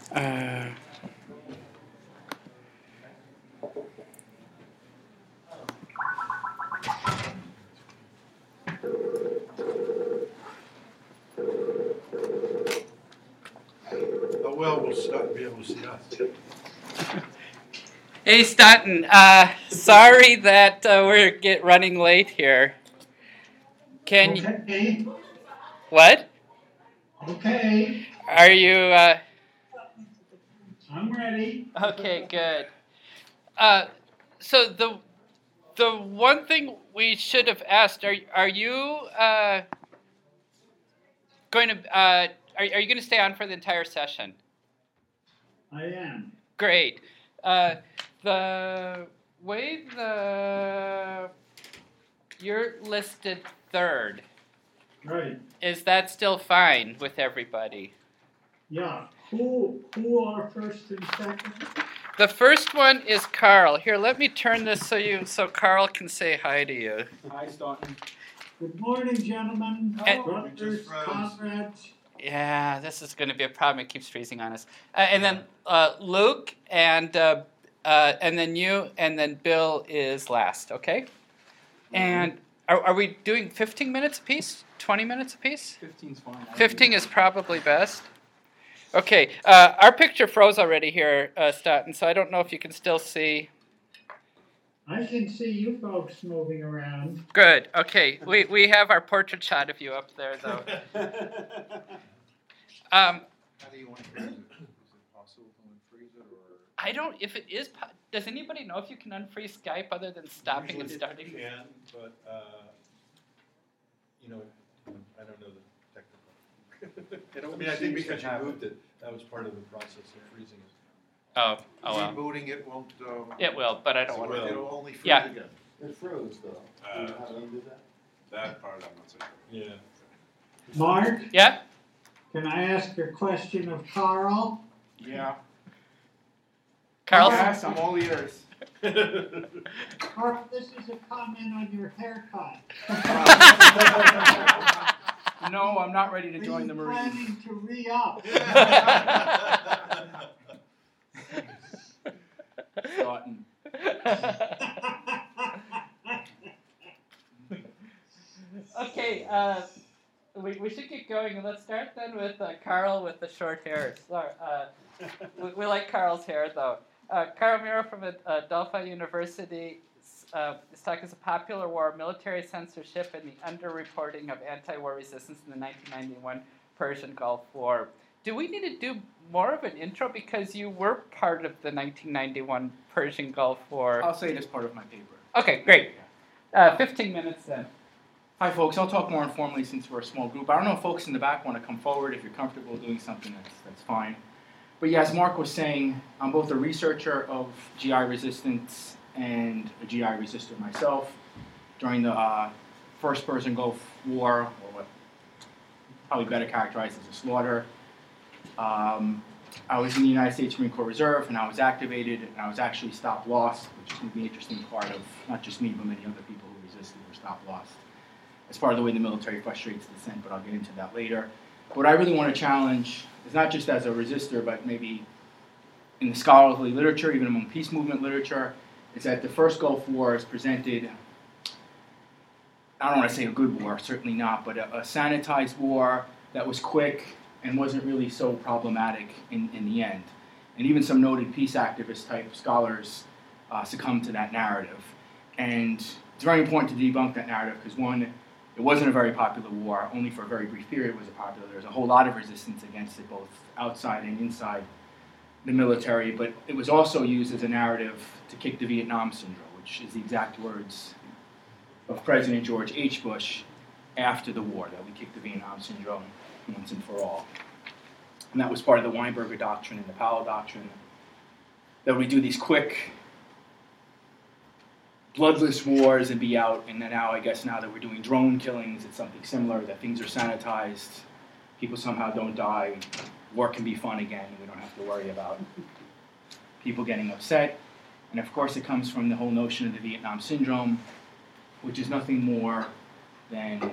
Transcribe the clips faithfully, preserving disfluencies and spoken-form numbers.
Uh, How well will Stoughton be able to see us? hey, Stoughton. Uh, sorry that uh, we're get running late here. Can you? Okay. What? Okay. Are you? Uh, I'm ready. okay, good. Uh, so the the one thing we should have asked are are you uh, going to uh, are are you going to stay on for the entire session? I am. Great. Uh, the way the you're listed third, Right. is that still fine with everybody? Yeah. Who who are first and second? The first one is Carl. Here, let me turn this so you so Carl can say hi to you. Hi, Staunton. Good morning, gentlemen. And- Brothers, comrades. Yeah, this is going to be a problem. It keeps freezing on us. Uh, and then uh, Luke, and uh, uh, and then you, and then Bill is last. Okay. And are, are we doing fifteen minutes apiece? Twenty minutes apiece? fifteen's fine. I Fifteen is probably best. Okay. Uh, our picture froze already here, uh, Stoughton. So I don't know if you can still see. I can see you folks moving around. Good. Okay. We we have our portrait shot of you up there, though. Um, How do you want to freeze it? Is it possible to unfreeze it, or? I don't. If it is, po- does anybody know if you can unfreeze Skype other than stopping and starting? You can, but, uh, you know, I don't know the technical. I mean, I think because you moved it, that was part of the process of freezing it. Oh, oh well. Rebooting it won't, uh. It will, but I don't it want will. to. It'll only freeze Yeah. again. It froze though. Do you know how to undo that? That part I'm not so sure. Yeah. Mark, Yeah. can I ask a question of Carl? Yeah. Carl. Yes, I'm all ears. Carl, this is a comment on your haircut. No, I'm not ready to Are join you the Marines. planning to re-up? Staunton. Okay. Uh, we we should get going, and let's start then with uh, Carl with the short hair. Sorry, uh, we, we like Carl's hair though. Uh, Carl Miro from uh, Delphi University. Uh, this talk is a popular war, military censorship, and the underreporting of anti-war resistance in the nineteen ninety-one Persian Gulf War. Do we need to do more of an intro because you were part of the nineteen ninety-one Persian Gulf War? I'll say it as part of my paper. Okay, great. Uh, fifteen minutes then. Hi, folks. I'll talk more informally since we're a small group. I don't know if folks in the back want to come forward. If you're comfortable doing something, that's, that's fine. But yeah, as Mark was saying, I'm both a researcher of G I resistance and a G I resistor myself. During the uh, first Persian Gulf War, or what probably better characterized as a slaughter, um, I was in the United States Marine Corps Reserve, and I was activated, and I was actually stop-lost, which is going to be an interesting part of not just me, but many other people who resisted were stop-lost. As part of the way the military frustrates dissent, but I'll get into that later. What I really want to challenge is not just as a resistor, but maybe in the scholarly literature, even among peace movement literature, is that the first Gulf War is presented, I don't want to say a good war, certainly not, but a, a sanitized war that was quick and wasn't really so problematic in, in the end. And even some noted peace activist type scholars uh, succumbed to that narrative. And it's very important to debunk that narrative because one, it wasn't a very popular war, only for a very brief period was it popular. There was a whole lot of resistance against it, both outside and inside the military, but it was also used as a narrative to kick the Vietnam syndrome, which is the exact words of President George H. Bush after the war, that we kicked the Vietnam syndrome once and for all. And that was part of the Weinberger Doctrine and the Powell Doctrine, that we do these quick, bloodless wars and be out, and then now, I guess now that we're doing drone killings, it's something similar, that things are sanitized, people somehow don't die, war can be fun again, and we don't have to worry about people getting upset. And of course it comes from the whole notion of the Vietnam syndrome, which is nothing more than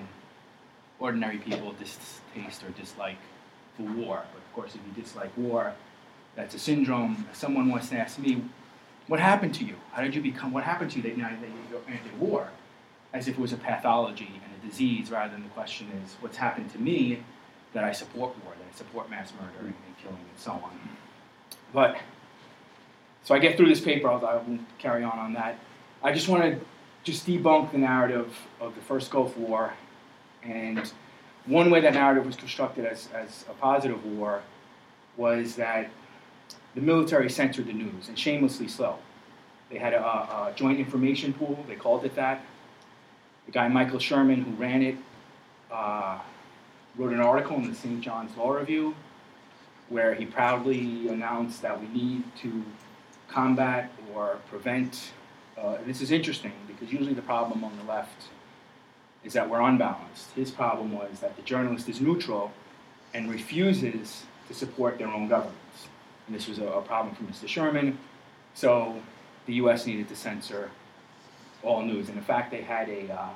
ordinary people distaste or dislike the war. But of course if you dislike war, That's a syndrome. Someone wants to ask me, what happened to you? How did you become, what happened to you that night that you entered war? As if it was a pathology and a disease, rather than the question is, what's happened to me that I support war, that I support mass murder and, and killing and so on. But, so I get through this paper, I'll, I won't carry on on that. I just want to just debunk the narrative of the first Gulf War. And one way that narrative was constructed as, as a positive war was that the military censored the news, and shamelessly so. They had a, a joint information pool, they called it that. The guy Michael Sherman, who ran it, uh, wrote an article in the Saint John's Law Review where he proudly announced that we need to combat or prevent. Uh, this is interesting because usually the problem among the left is that we're unbalanced. His problem was that the journalist is neutral and refuses to support their own governments. And this was a, a problem for Mister Sherman, so the U S needed to censor all news. And in fact, they had a, uh,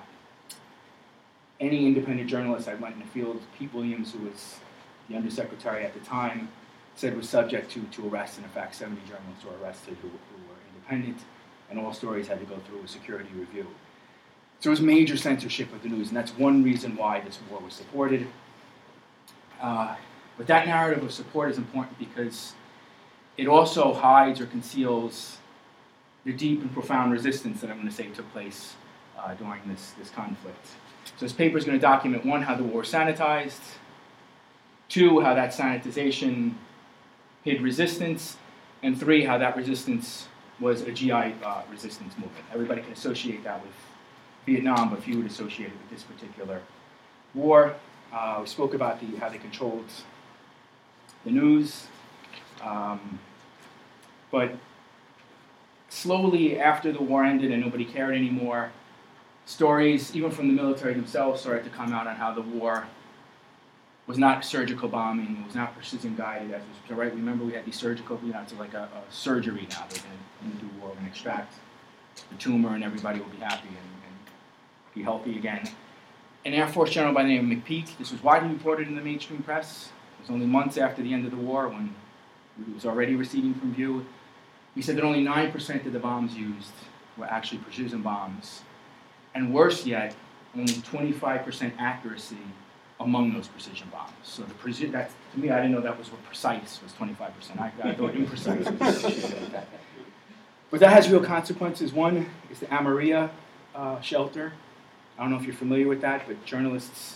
any independent journalist I went in the field, Pete Williams, who was the undersecretary at the time, said was subject to, to arrest. And in fact, seventy journalists were arrested who, who were independent, and all stories had to go through a security review. So there was major censorship of the news, and that's one reason why this war was supported. Uh, but that narrative of support is important because it also hides or conceals the deep and profound resistance that I'm going to say took place uh, during this, this conflict. So this paper is going to document, one, how the war was sanitized, two, how that sanitization hid resistance, and three, how that resistance was a G I uh, resistance movement. Everybody can associate that with Vietnam, but few would associate it with this particular war. Uh, we spoke about the, how they controlled the news, um, but slowly after the war ended and nobody cared anymore, stories, even from the military themselves, started to come out on how the war was not surgical bombing, it was not precision guided, as was right. Remember, we had these surgical, you know, it's like a, a surgery now. They're going to do war and extract the tumor, and everybody will be happy and, and be healthy again. An Air Force general by the name of McPeak, this was widely reported in the mainstream press. It was only months after the end of the war when it was already receding from view. He said that only nine percent of the bombs used were actually precision bombs. And worse yet, only twenty-five percent accuracy among those precision bombs. So the precision, that, to me, I didn't know that was what precise was twenty-five percent. I, I thought imprecise was associated with that. But that has real consequences. One is the Amaria uh, shelter. I don't know if you're familiar with that, but journalists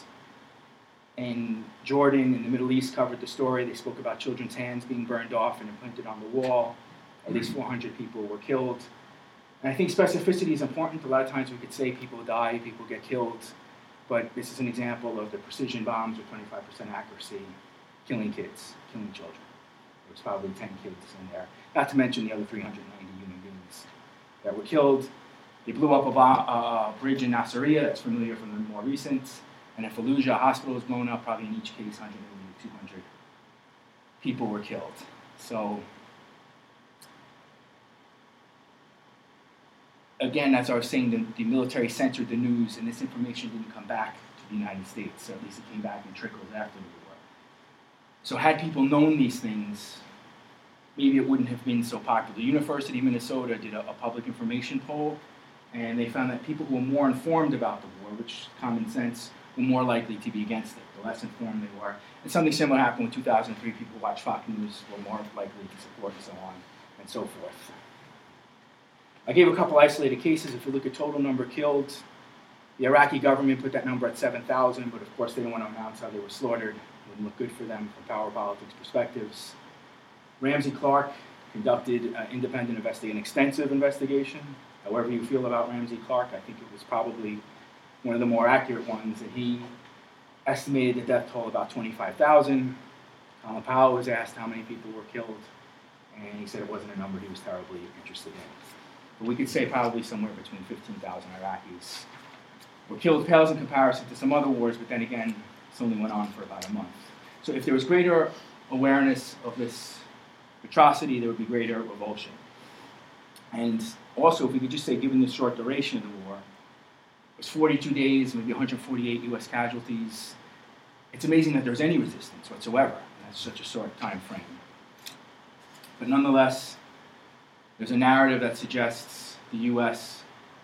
in Jordan, in the Middle East, covered the story. They spoke about children's hands being burned off and imprinted on the wall. At least four hundred people were killed. And I think specificity is important. A lot of times we could say people die, people get killed, but this is an example of the precision bombs with twenty-five percent accuracy killing kids, killing children. There was probably ten kids in there, not to mention the other three hundred ninety human beings that were killed. They blew up a, bomb, uh, a bridge in Nasiriyah, that's familiar from the more recent, and in Fallujah, a hospital was blown up, probably in each case, one hundred eighty to two hundred people were killed. So, again, as I was saying, the, the military censored the news, and this information didn't come back to the United States, or at least it came back in trickles after the war. So had people known these things, maybe it wouldn't have been so popular. The University of Minnesota did a, a public information poll, and they found that people who were more informed about the war, which common sense, were more likely to be against it. The less informed they were. And something similar happened in two thousand three. People who watched Fox News were more likely to support, and so on and so forth. I gave a couple isolated cases. If you look at total number killed, the Iraqi government put that number at seven thousand, but of course they didn't want to announce how they were slaughtered. It wouldn't look good for them from power politics perspectives. Ramsey Clark conducted an independent investigation, an extensive investigation. However you feel about Ramsey Clark, I think it was probably one of the more accurate ones, and he estimated the death toll about twenty-five thousand. Colin Powell was asked how many people were killed, and he said it wasn't a number he was terribly interested in. But we could say probably somewhere between fifteen thousand Iraqis were killed. Pales in comparison to some other wars, but then again, this only went on for about a month. So if there was greater awareness of this atrocity, there would be greater revulsion. And also, if we could just say, given the short duration of the war, it was forty-two days, maybe one hundred forty-eight U S casualties. It's amazing that there's any resistance whatsoever in such a short time frame. But nonetheless, there's a narrative that suggests the U S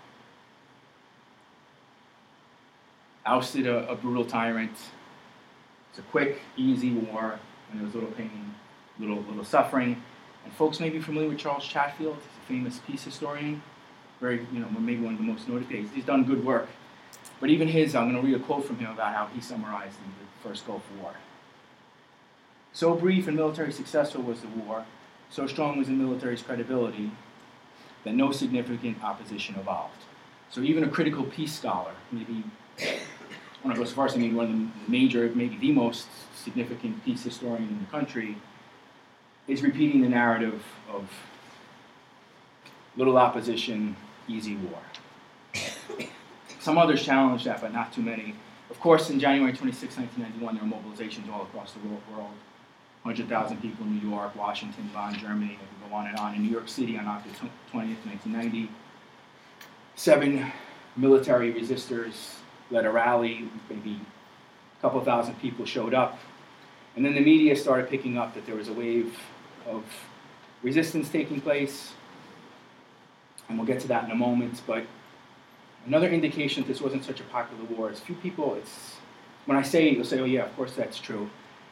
ousted a, a brutal tyrant. It's a quick, easy war, and there was little pain, little little suffering. And folks may be familiar with Charles Chatfield. He's a famous peace historian, very, you know, maybe one of the most noted. He's, he's done good work. But even his, I'm going to read a quote from him about how he summarized the first Gulf War. So brief and military successful was the war, so strong was the military's credibility, that no significant opposition evolved. So even a critical peace scholar, maybe, I don't go so far as to maybe one of the major, maybe the most significant peace historian in the country, is repeating the narrative of little opposition, easy war. Some others challenge that, but not too many. Of course, in January twenty-sixth, nineteen ninety-one, there were mobilizations all across the world. one hundred thousand people in New York, Washington, Bonn, Germany, I could go on and on. In New York City on October twentieth, nineteen ninety, seven military resistors led a rally, maybe a couple thousand people showed up. And then the media started picking up that there was a wave of resistance taking place. And we'll get to that in a moment. But another indication that this wasn't such a popular war is few people, it's, when I say it, you'll say, oh yeah, of course that's true.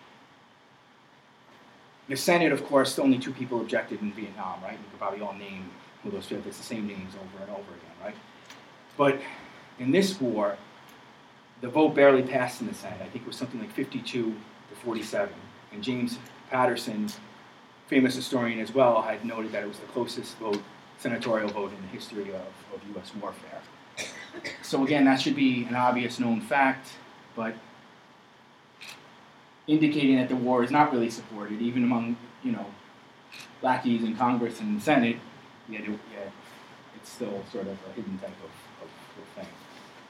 The Senate, of course, only two people objected in Vietnam, right? You could probably all name who those feel. It's the same names over and over again, right? But in this war, the vote barely passed in the Senate. I think it was something like fifty-two to forty-seven. And James Patterson, famous historian as well, had noted that it was the closest vote, senatorial vote in the history of, of U S warfare. So again, that should be an obvious known fact, but indicating that the war is not really supported, even among, you know, lackeys in Congress and the Senate, yet, it, yet it's still sort of a hidden type of, of, of thing.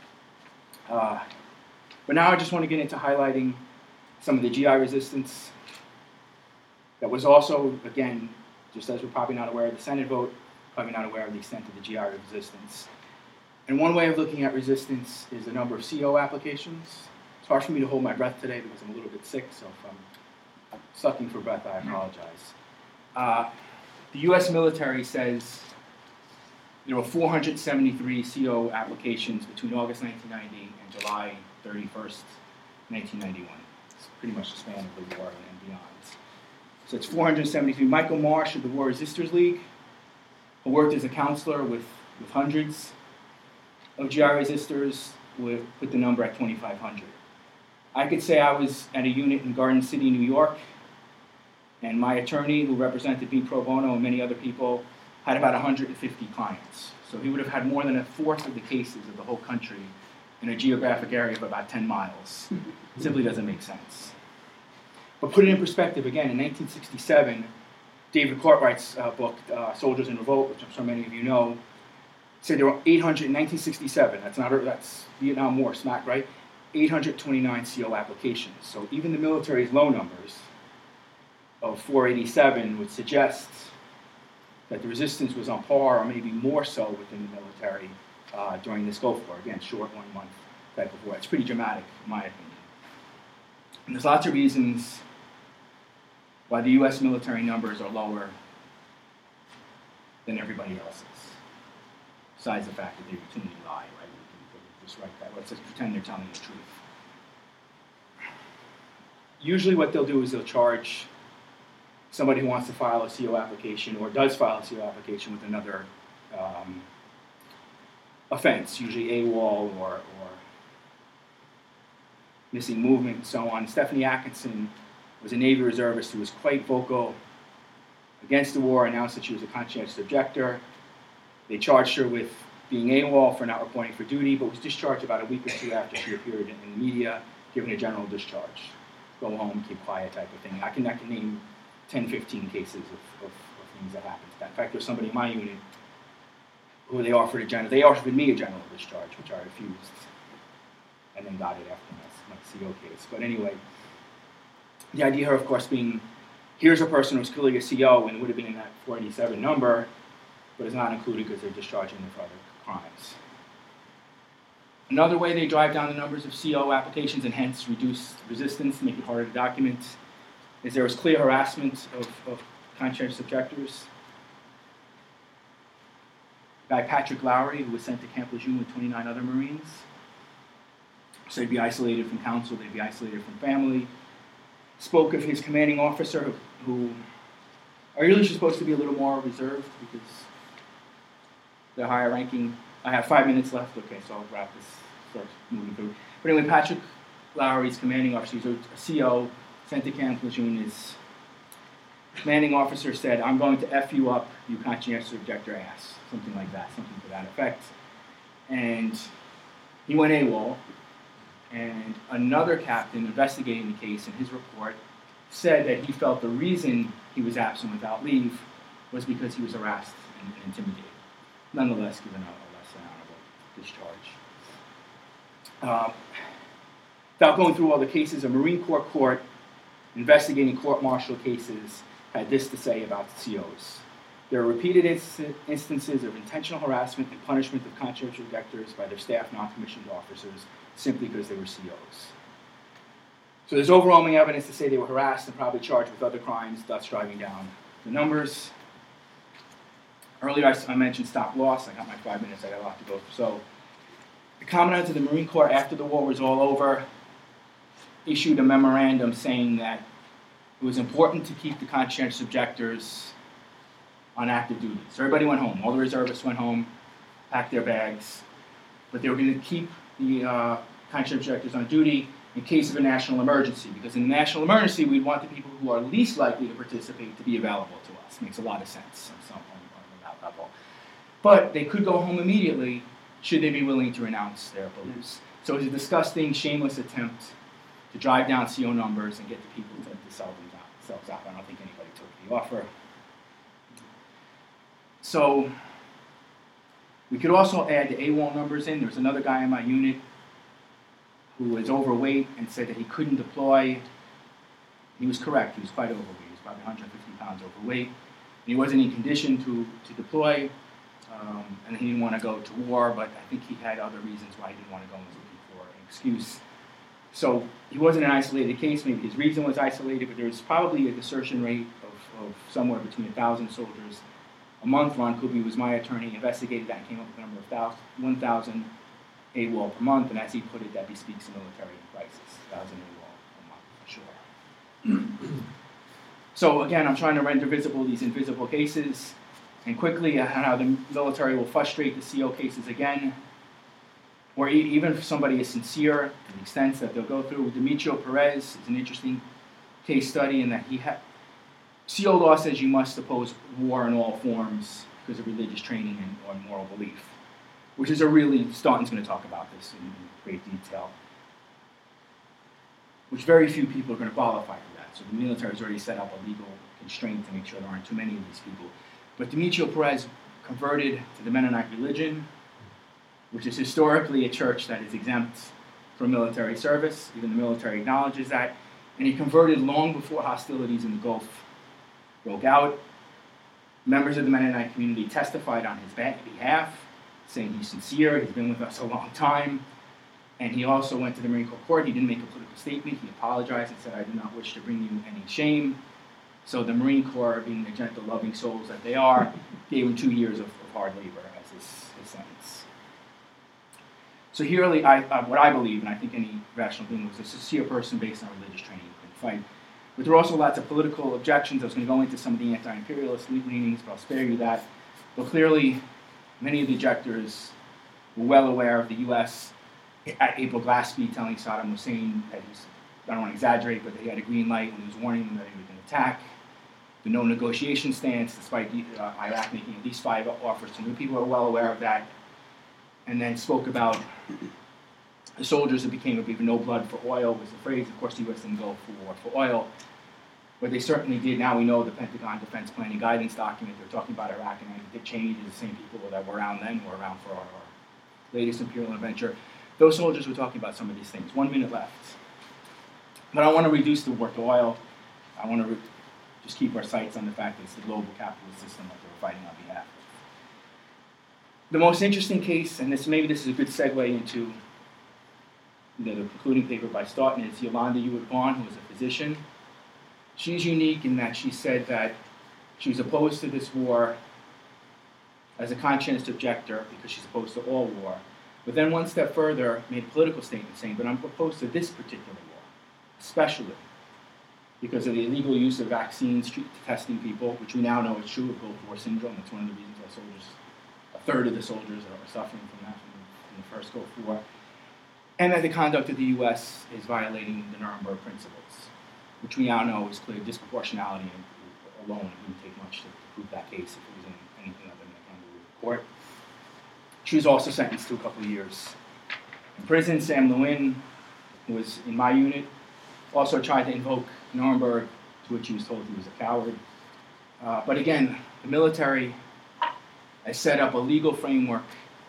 Uh, but now I just want to get into highlighting some of the G I resistance that was also, again, just as we're probably not aware of the Senate vote, probably not aware of the extent of the G I resistance. And one way of looking at resistance is the number of C O applications. It's hard for me to hold my breath today because I'm a little bit sick, so if I'm sucking for breath, I apologize. Uh, the U S military says there were four hundred seventy-three C O applications between August nineteen ninety and July thirty-first, nineteen ninety-one. It's pretty much the span of the war and beyond. So it's four hundred seventy-three. Michael Marsh of the War Resisters League, who worked as a counselor with, with hundreds of G I resistors, would put the number at twenty-five hundred. I could say I was at a unit in Garden City, New York, and my attorney, who represented me pro bono and many other people, had about one hundred fifty clients. So he would have had more than a fourth of the cases of the whole country in a geographic area of about ten miles. It simply doesn't make sense. But put it in perspective, again, in nineteen sixty-seven, David Cartwright's uh, book, uh, Soldiers in Revolt, which I'm sure many of you know, said there were eight hundred, in nineteen sixty-seven, that's not, that's Vietnam War, smack, right? eight hundred twenty-nine C O applications. So even the military's low numbers of four eighty-seven would suggest that the resistance was on par or maybe more so within the military uh, during this Gulf War. Again, short one month type of war. It's pretty dramatic, in my opinion. And there's lots of reasons why the U S military numbers are lower than everybody else's. Besides the fact that they routinely lie, right? We can, we can just write that. Let's just pretend they're telling the truth. Usually what they'll do is they'll charge somebody who wants to file a C O application or does file a C O application with another um, offense, usually AWOL or, or missing movement and so on. Stephanie Atkinson was a Navy reservist who was quite vocal against the war, announced that she was a conscientious objector. They charged her with being AWOL for not reporting for duty, but was discharged about a week or two after she appeared in, in the media, given a general discharge. Go home, keep quiet type of thing. I can, I can name ten, fifteen cases of, of, of things that happened to that. In fact, there's somebody in my unit who they offered a general, they offered me a general discharge, which I refused, and then got it after my, my C O case. But anyway, the idea, of course, being, here's a person who's clearly a C O and would have been in that four eighty-seven number, but is not included because they're discharging them for other crimes. Another way they drive down the numbers of C O applications and hence reduce resistance, make it harder to document, is there was clear harassment of, of conscientious objectors. Guy Patrick Lowry, who was sent to Camp Lejeune with twenty-nine other Marines. So they'd be isolated from counsel, they'd be isolated from family. Spoke of his commanding officer, who are usually supposed to be a little more reserved because they're higher ranking. I have five minutes left, okay, so I'll wrap this, start moving through. But anyway, Patrick Lowry's commanding officer, he's a C O, sent to Camp Lejeune. His commanding officer said, "I'm going to F you up, you conscientious objector ass." Something like that, something to that effect. And he went AWOL, and another captain investigating the case in his report said that he felt the reason he was absent without leave was because he was harassed and, and intimidated. Nonetheless, given a, a less than honorable discharge. Uh, without going through all the cases, a Marine Corps court investigating court-martial cases had this to say about the C Os. There are repeated inst- instances of intentional harassment and punishment of conscientious objectors by their staff non-commissioned officers simply because they were C Os. So there's overwhelming evidence to say they were harassed and probably charged with other crimes, thus driving down the numbers. Earlier I, I mentioned stop loss. I got my five minutes. I got a lot to go through. So the Commandant of the Marine Corps, after the war was all over, issued a memorandum saying that it was important to keep the conscientious objectors on active duty. So everybody went home. All the reservists went home, packed their bags, but they were going to keep the uh, conscientious objectors on duty in case of a national emergency, because in a national emergency, we'd want the people who are least likely to participate to be available to us. Makes a lot of sense on some on, on that level. But they could go home immediately should they be willing to renounce their beliefs. So it was a disgusting, shameless attempt to drive down C O numbers and get the people to, to sell themselves out. I don't think anybody took the offer. So we could also add the AWOL numbers in. There was another guy in my unit who was overweight and said that he couldn't deploy. He was correct. He was quite overweight. He was probably one hundred fifty pounds overweight. And he wasn't in condition to, to deploy, um, and he didn't want to go to war, but I think he had other reasons why he didn't want to go and was looking for an excuse. So he wasn't an isolated case. Maybe his reason was isolated, but there was probably a desertion rate of, of somewhere between one thousand soldiers a month. Ron Kuby was my attorney, investigated that and came up with a number of one thousand AWOL per month, and as he put it, that bespeaks a military crisis, one thousand AWOL per month, for sure. So again, I'm trying to render visible these invisible cases, and quickly how the military will frustrate the C O cases again, or e- even if somebody is sincere to the extent that they'll go through. Demetrio Perez is an interesting case study in that he had C O law says you must oppose war in all forms because of religious training and or moral belief, which is a really, Staunton's going to talk about this in great detail, which very few people are going to qualify for that. So the military has already set up a legal constraint to make sure there aren't too many of these people. But Demetrio Perez converted to the Mennonite religion, which is historically a church that is exempt from military service. Even the military acknowledges that. And he converted long before hostilities in the Gulf broke out. Members of the Mennonite community testified on his behalf, saying he's sincere, he's been with us a long time. And he also went to the Marine Corps court. He didn't make a political statement. He apologized and said, "I do not wish to bring you any shame." So the Marine Corps, being the gentle, loving souls that they are, gave him two years of, of hard labor as his, his sentence. So here, I, uh, what I believe, and I think any rational being, was a sincere person based on religious training who could fight. But there were also lots of political objections. I was going to go into some of the anti-imperialist leanings, but I'll spare you that. But clearly, many of the objectors were well aware of the U S at April Glaspie telling Saddam Hussein that he's, I don't want to exaggerate, but that he had a green light when he was warning them that he was going to attack. The no negotiation stance, despite uh, Iraq making at least five offers to new people, are well aware of that. And then spoke about the soldiers who became, I believe, no blood for oil was the phrase. Of course, the U S didn't go for war for oil, but they certainly did. Now we know the Pentagon Defense Planning Guidance document, they're talking about Iraq, and Dick Cheney is the same people that were around then, were around for our, our latest imperial adventure. Those soldiers were talking about some of these things. One minute left. But I want to reduce the war to oil. I want to re- just keep our sights on the fact that it's the global capitalist system that they were fighting on behalf of. The most interesting case, and this maybe this is a good segue into you know, the concluding paper by Staunton, is Yolanda Ewart Vaughn, who was a physician. She's unique in that she said that She was opposed to this war as a conscientious objector because she's opposed to all war. But then one step further made a political statement saying, but I'm opposed to this particular war, especially because of the illegal use of vaccines to testing people, which we now know is true of Gulf War syndrome. That's one of the reasons why soldiers, a third of the soldiers are suffering from that from the, from the first Gulf War. And that the conduct of the U S is violating the Nuremberg principles, which we now know is clear disproportionality alone. It wouldn't take much to, to prove that case if it was in anything other than a kangaroo court. She was also sentenced to a couple of years in prison. Sam Lewin, who was in my unit, also tried to invoke Nuremberg, to which he was told he was a coward. Uh, but again, the military has set up a legal framework.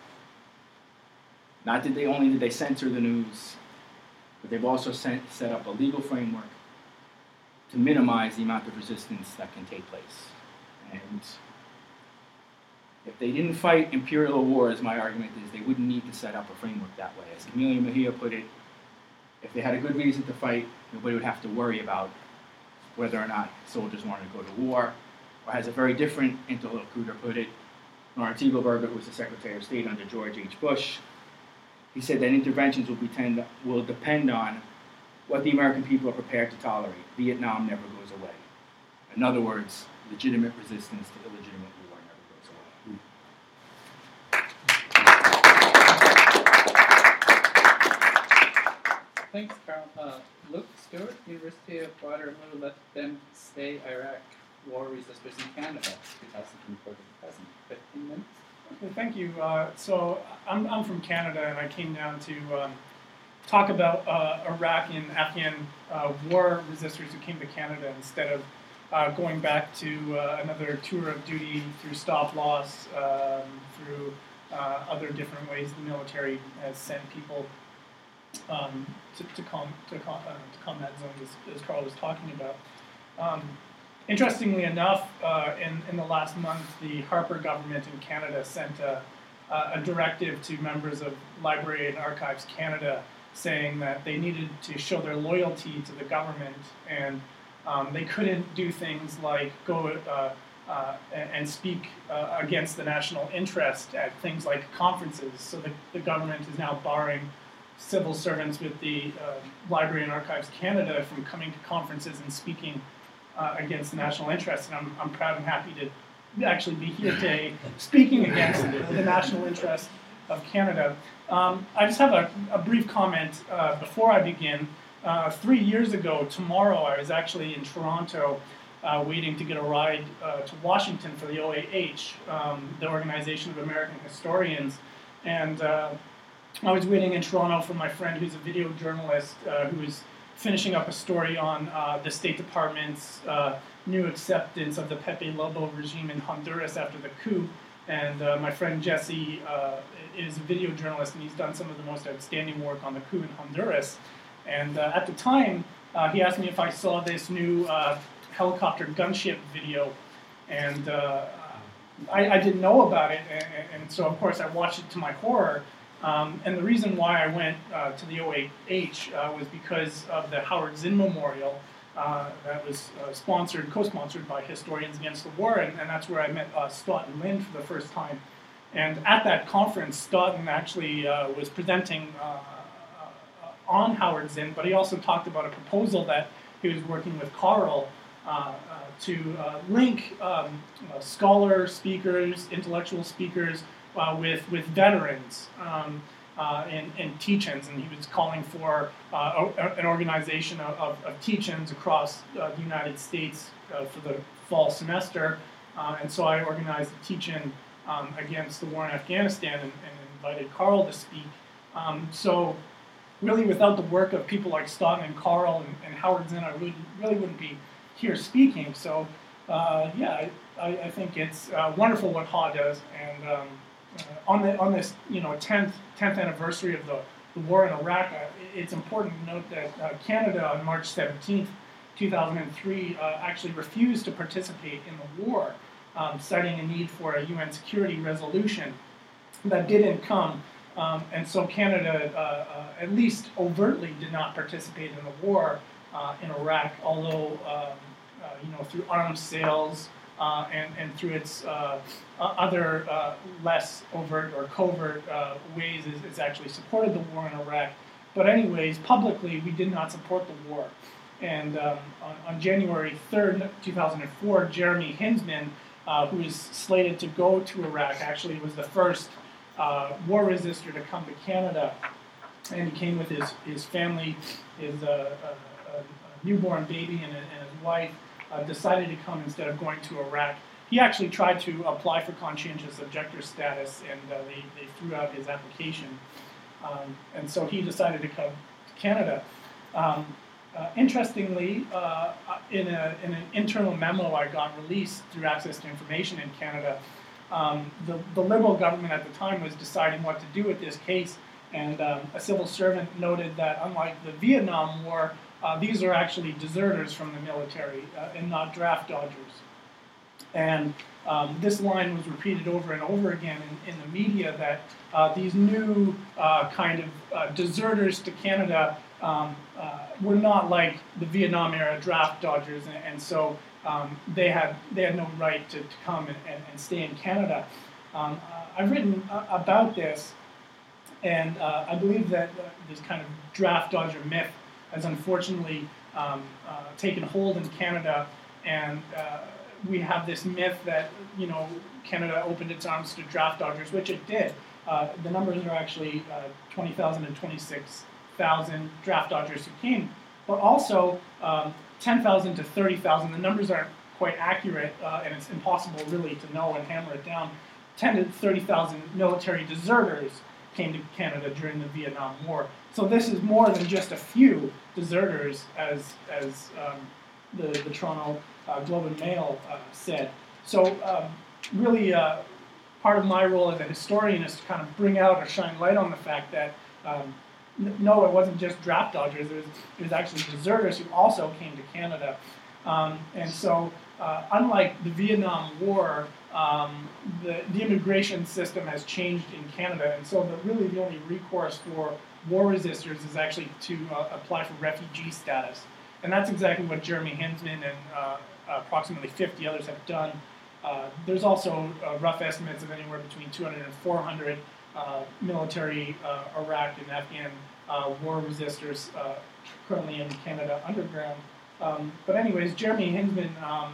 Not that they only did they censor the news, but they've also set, set up a legal framework to minimize the amount of resistance that can take place. And if they didn't fight imperial wars, my argument is they wouldn't need to set up a framework that way. As Camelia Mejia put it, if they had a good reason to fight, nobody would have to worry about whether or not soldiers wanted to go to war. Or as a very different interlocutor put it, Lawrence Eagleberger, who was the Secretary of State under George H. Bush, he said that interventions will, pretend, will depend on what the American people are prepared to tolerate. Vietnam never goes away. In other words, legitimate resistance to illegitimate war never goes away. Thanks, Carl. Uh, Luke Stewart, University of Waterloo, Let Them Stay Iraq War Resistors in Canada, two thousand four to present. fifteen minutes. Okay, thank you. Uh, so I'm, I'm from Canada, and I came down to um, talk about uh, Iraq and Afghan uh, war resistors who came to Canada instead of uh, going back to uh, another tour of duty through stop loss, um, through uh, other different ways the military has sent people um, to, to, com to, com uh, to combat zones, as, as Carl was talking about. Um, Interestingly enough, uh, in, in the last month, the Harper government in Canada sent a, a directive to members of Library and Archives Canada saying that they needed to show their loyalty to the government, and um, they couldn't do things like go uh, uh, and, and speak uh, against the national interest at things like conferences. So the, the government is now barring civil servants with the uh, Library and Archives Canada from coming to conferences and speaking Uh, against the national interest, and I'm, I'm proud and happy to actually be here today speaking against the, the national interest of Canada. Um, I just have a, a brief comment uh, before I begin. Uh, three years ago, tomorrow, I was actually in Toronto uh, waiting to get a ride uh, to Washington for the O A H, um, the Organization of American Historians, and uh, I was waiting in Toronto for my friend who's a video journalist uh, who was finishing up a story on uh, the State Department's uh, new acceptance of the Pepe Lobo regime in Honduras after the coup. And uh, my friend Jesse uh, is a video journalist, and he's done some of the most outstanding work on the coup in Honduras. And uh, at the time, uh, he asked me if I saw this new uh, helicopter gunship video. And uh, I, I didn't know about it, and, and so of course I watched it to my horror. Um, and the reason why I went uh, to the O A H uh, was because of the Howard Zinn Memorial uh, that was uh, sponsored, co-sponsored by Historians Against the War, and, and that's where I met uh, Stoughton Lynn for the first time. And at that conference, Stoughton actually uh, was presenting uh, uh, on Howard Zinn, but he also talked about a proposal that he was working with Carl uh, uh, to uh, link um, uh, scholar speakers, intellectual speakers, Uh, with, with veterans um, uh, and, and teach-ins, and he was calling for uh, a, an organization of, of, of teach-ins across uh, the United States uh, for the fall semester, uh, and so I organized a teach-in um, against the war in Afghanistan and, and invited Carl to speak. Um, so really without the work of people like Stoughton and Carl and, and Howard Zinn, I really, really wouldn't be here speaking. So uh, yeah, I, I think it's uh, wonderful what H A does, and um, Uh, on, the, on this, you know, tenth, tenth anniversary of the, the war in Iraq, uh, it's important to note that uh, Canada on March seventeenth, two thousand three, uh, actually refused to participate in the war, um, citing a need for a U N security resolution that didn't come. Um, and so Canada, uh, uh, at least overtly, did not participate in the war uh, in Iraq, although, um, uh, you know, through arms sales, uh, and, and through its uh, other uh, less overt or covert uh, ways is, is actually supported the war in Iraq. But anyways, publicly, we did not support the war. And um, on, on January third, two thousand four, Jeremy Hinsman, uh, who is slated to go to Iraq, actually was the first uh, war resistor to come to Canada. And he came with his, his family, his uh, uh, uh, newborn baby and, and his wife, uh, decided to come instead of going to Iraq. He actually tried to apply for conscientious objector status, and uh, they, they threw out his application. Um, and so he decided to come to Canada. Um, uh, interestingly, uh, in, a, in an internal memo I got released through Access to Information in Canada, um, the, the Liberal government at the time was deciding what to do with this case. And um, a civil servant noted that unlike the Vietnam War, uh, these are actually deserters from the military uh, and not draft dodgers. And um, this line was repeated over and over again in, in the media that uh, these new uh, kind of uh, deserters to Canada um, uh, were not like the Vietnam era draft dodgers, and, and so um, they had they had no right to, to come and, and, and stay in Canada. Um, uh, I've written uh, about this, and uh, I believe that uh, this kind of draft dodger myth has unfortunately um, uh, taken hold in Canada, and uh, we have this myth that, you know, Canada opened its arms to draft dodgers, which it did. Uh, the numbers are actually uh, twenty thousand and twenty-six thousand draft dodgers who came, but also um, ten thousand to thirty thousand. The numbers aren't quite accurate, uh, and it's impossible really to know and hammer it down. ten to thirty thousand military deserters came to Canada during the Vietnam War. So this is more than just a few deserters, as, as um, the, the Toronto uh, Globe and Mail uh, said. So um, really uh, part of my role as a historian is to kind of bring out or shine light on the fact that um, n- no, it wasn't just draft dodgers, it was, it was actually deserters who also came to Canada. Um, and so uh, unlike the Vietnam War, Um, the, the immigration system has changed in Canada, and so the, really the only recourse for war resistors is actually to uh, apply for refugee status. And that's exactly what Jeremy Hinsman and uh, approximately fifty others have done. Uh, there's also uh, rough estimates of anywhere between two hundred and four hundred uh, military uh, Iraq and Afghan uh, war resistors uh, currently in Canada underground. Um, but anyways, Jeremy Hinsman um,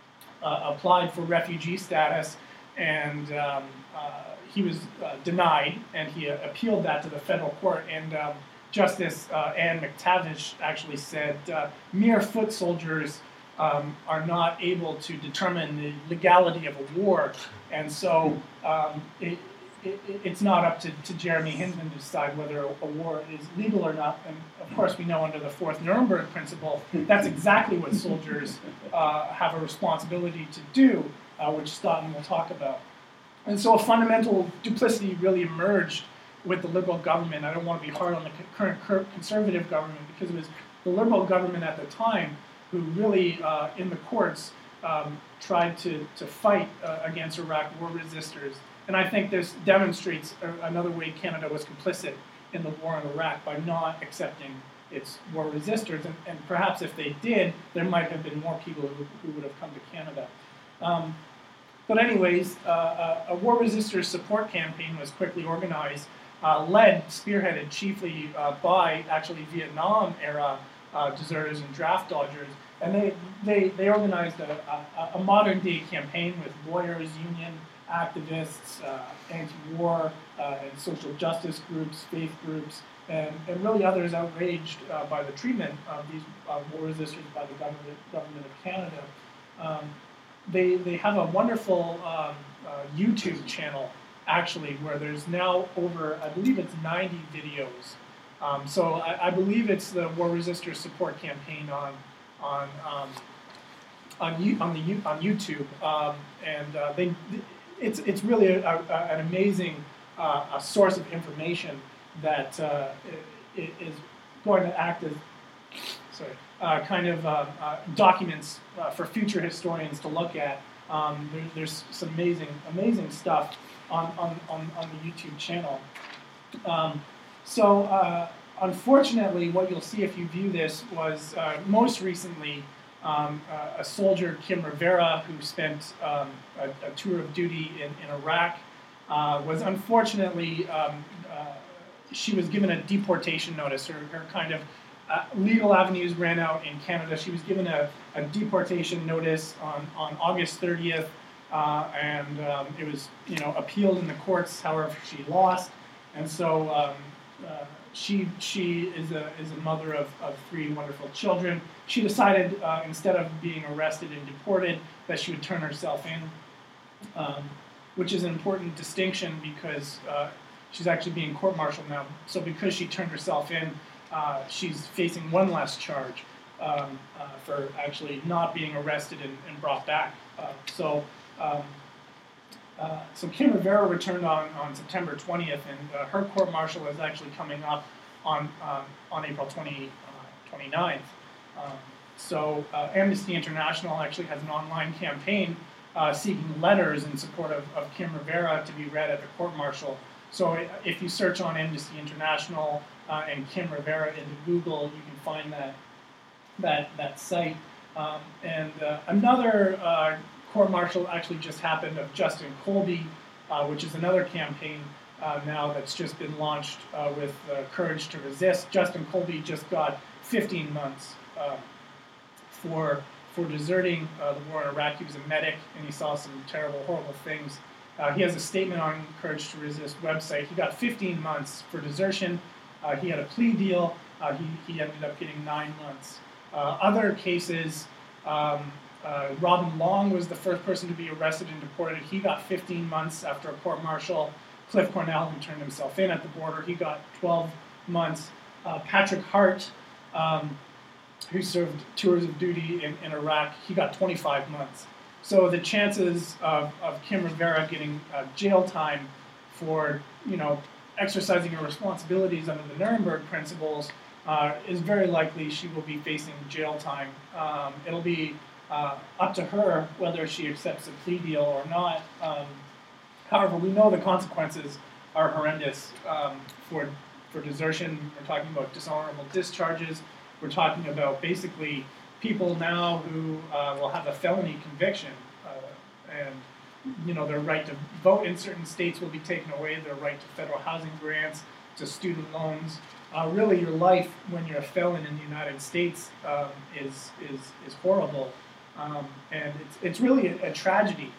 Uh, applied for refugee status, and um, uh, he was uh, denied, and he uh, appealed that to the federal court. And um, Justice uh, Anne McTavish actually said, uh, mere foot soldiers um, are not able to determine the legality of a war, and so um, it, it, it's not up to, to Jeremy Hinsman to decide whether a, a war is legal or not. And of course, we know under the Fourth Nuremberg Principle, that's exactly what soldiers uh, have a responsibility to do, uh, which Stoughton will talk about. And so a fundamental duplicity really emerged with the Liberal government. I don't want to be hard on the current Conservative government, because it was the Liberal government at the time who really, uh, in the courts, um, tried to, to fight uh, against Iraq war resistors. And I think this demonstrates another way Canada was complicit in the war in Iraq by not accepting its war resistors. And, and perhaps if they did, there might have been more people who, who would have come to Canada. Um, but anyways, uh, a war resistors support campaign was quickly organized, uh, led, spearheaded chiefly uh, by actually Vietnam era uh, deserters and draft dodgers. And they, they, they organized a, a, a modern day campaign with lawyers, union activists, uh, anti-war uh, and social justice groups, faith groups, and, and really others outraged uh, by the treatment of these uh, war resistors by the government, government of Canada. Um, they, they have a wonderful um, uh, YouTube channel, actually, where there's now over, I believe it's ninety videos. Um, so I, I believe it's the War Resistors Support Campaign on, on, um, on, on, the, on YouTube. Um, and uh, they... It's it's really a, a, an amazing uh, a source of information that uh, it, it is going to act as sorry uh, kind of uh, uh, documents uh, for future historians to look at. Um, there, there's some amazing amazing stuff on on, on, on the YouTube channel. Um, so uh, unfortunately, what you'll see if you view this was uh, most recently Um, uh, a soldier, Kim Rivera, who spent um, a, a tour of duty in, in Iraq, uh, was unfortunately, um, uh, she was given a deportation notice. Her, her kind of uh, legal avenues ran out in Canada. She was given a, a deportation notice on, on August thirtieth, uh, and um, it was, you know, appealed in the courts. However, she lost, and so um, uh, she she is a is a mother of, of three wonderful children. She decided uh, instead of being arrested and deported that she would turn herself in, um, which is an important distinction because uh, she's actually being court-martialed now. So because she turned herself in, uh, she's facing one less charge um, uh, for actually not being arrested and, and brought back. Uh, so. Um, Uh, so Kim Rivera returned on, on September twentieth, and uh, her court-martial is actually coming up on um, on April twentieth, twenty-ninth. Um, so uh, Amnesty International actually has an online campaign uh, seeking letters in support of, of Kim Rivera to be read at the court-martial. So if you search on Amnesty International uh, and Kim Rivera into Google, you can find that that that site. Um, and uh, another uh, court-martial actually just happened of Justin Colby, uh, which is another campaign uh, now that's just been launched uh, with uh, Courage to Resist. Justin Colby just got fifteen months uh, for for deserting uh, the war in Iraq. He was a medic, and he saw some terrible, horrible things. Uh, he has a statement on Courage to Resist website. He got fifteen months for desertion. Uh, he had a plea deal. Uh, he, he ended up getting nine months. Uh, other cases, um, Uh, Robin Long was the first person to be arrested and deported. He got fifteen months after a court-martial. Cliff Cornell, who turned himself in at the border, he got twelve months. Uh, Patrick Hart, um, who served tours of duty in, in Iraq, he got twenty-five months. So the chances of, of Kim Rivera getting uh, jail time for, you know, exercising her responsibilities under the Nuremberg principles uh, is very likely she will be facing jail time. Um, it'll be Uh, up to her whether she accepts a plea deal or not. Um, however, we know the consequences are horrendous um, for for desertion. We're talking about dishonorable discharges. We're talking about basically people now who uh, will have a felony conviction, uh, and you know their right to vote in certain states will be taken away. Their right to federal housing grants, to student loans. Uh, really, your life when you're a felon in the United States um, is is is horrible. Um, and it's, it's really a, a tragedy.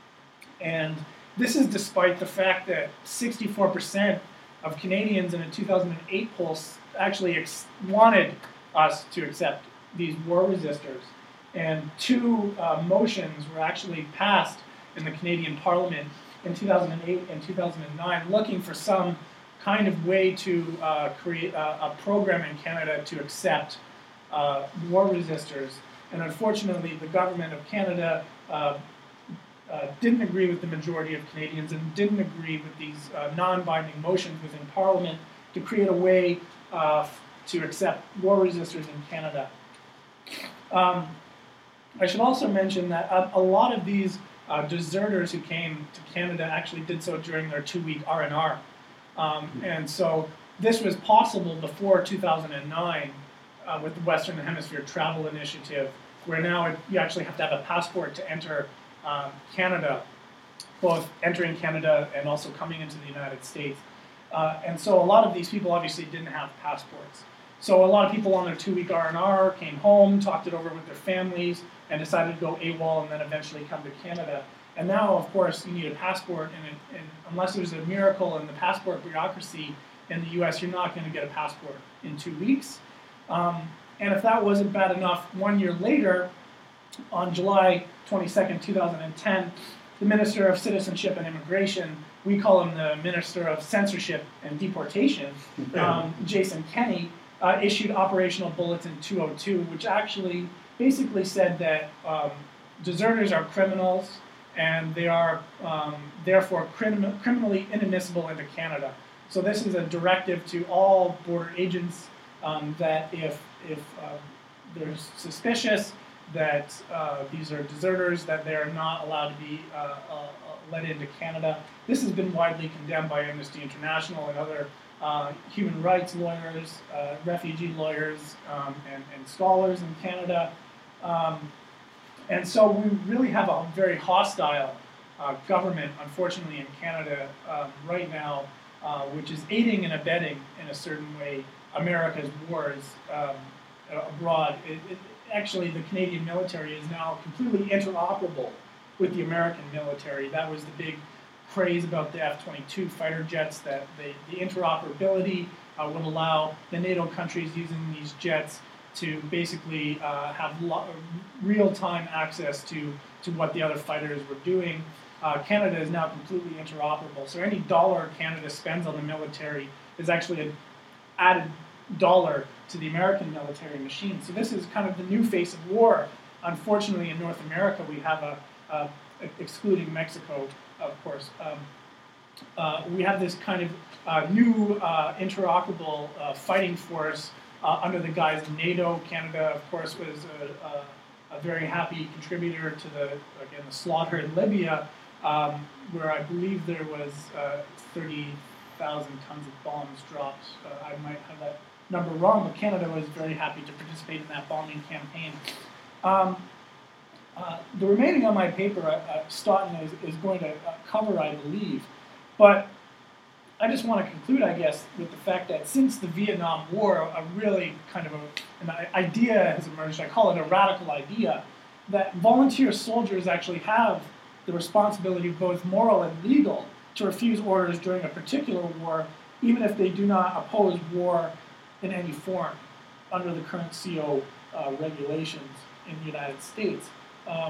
And this is despite the fact that sixty-four percent of Canadians in a two thousand eight poll actually ex- wanted us to accept these war resistors. And two uh, motions were actually passed in the Canadian Parliament in two thousand eight and two thousand nine looking for some kind of way to uh, create a, a program in Canada to accept uh, war resistors. And unfortunately, the government of Canada uh, uh, didn't agree with the majority of Canadians and didn't agree with these uh, non-binding motions within Parliament to create a way uh, f- to accept war resistors in Canada. Um, I should also mention that a, a lot of these uh, deserters who came to Canada actually did so during their two-week R and R. Um, and so this was possible before two thousand nine. Uh, with the Western Hemisphere Travel Initiative, where now it, you actually have to have a passport to enter um, Canada, both entering Canada and also coming into the United States. Uh, and so a lot of these people obviously didn't have passports. So a lot of people on their two-week R and R came home, talked it over with their families, and decided to go AWOL and then eventually come to Canada. And now, of course, you need a passport, and, it, and unless there's a miracle in the passport bureaucracy in the U S, you're not going to get a passport in two weeks. Um, and if that wasn't bad enough, one year later, on July twenty-second, two thousand ten, the Minister of Citizenship and Immigration, we call him the Minister of Censorship and Deportation, um, Jason Kenney, uh, issued Operational Bulletin two oh two, which actually basically said that um, deserters are criminals and they are um, therefore crim- criminally inadmissible into Canada. So this is a directive to all border agents Um, that if if uh, they're suspicious that uh, these are deserters, that they are not allowed to be uh, uh, let into Canada. This has been widely condemned by Amnesty International and other uh, human rights lawyers, uh, refugee lawyers, um, and, and scholars in Canada. Um, and so we really have a very hostile uh, government, unfortunately, in Canada um, right now, uh, which is aiding and abetting, in a certain way, America's wars um, abroad. It, it, actually, the Canadian military is now completely interoperable with the American military. That was the big craze about the F twenty-two fighter jets, that they, the interoperability uh, would allow the NATO countries using these jets to basically uh, have lo- real-time access to, to what the other fighters were doing. Uh, Canada is now completely interoperable. So any dollar Canada spends on the military is actually an added dollar to the American military machine. So this is kind of the new face of war. Unfortunately, in North America, we have a, a excluding Mexico, of course, um, uh, we have this kind of uh, new uh, interoperable uh, fighting force uh, under the guise of NATO. Canada, of course, was a, a, a very happy contributor to the, again, the slaughter in Libya, um, where I believe there was uh, thirty thousand tons of bombs dropped. Uh, I might have that number wrong, but Canada was very happy to participate in that bombing campaign. Um, uh, the remaining on my paper, uh, Stoughton is, is going to uh, cover, I believe. But I just want to conclude, I guess, with the fact that since the Vietnam War, a really kind of a, an idea has emerged, I call it a radical idea, that volunteer soldiers actually have the responsibility, both moral and legal, to refuse orders during a particular war, even if they do not oppose war in any form under the current C O uh, regulations in the United States. Um,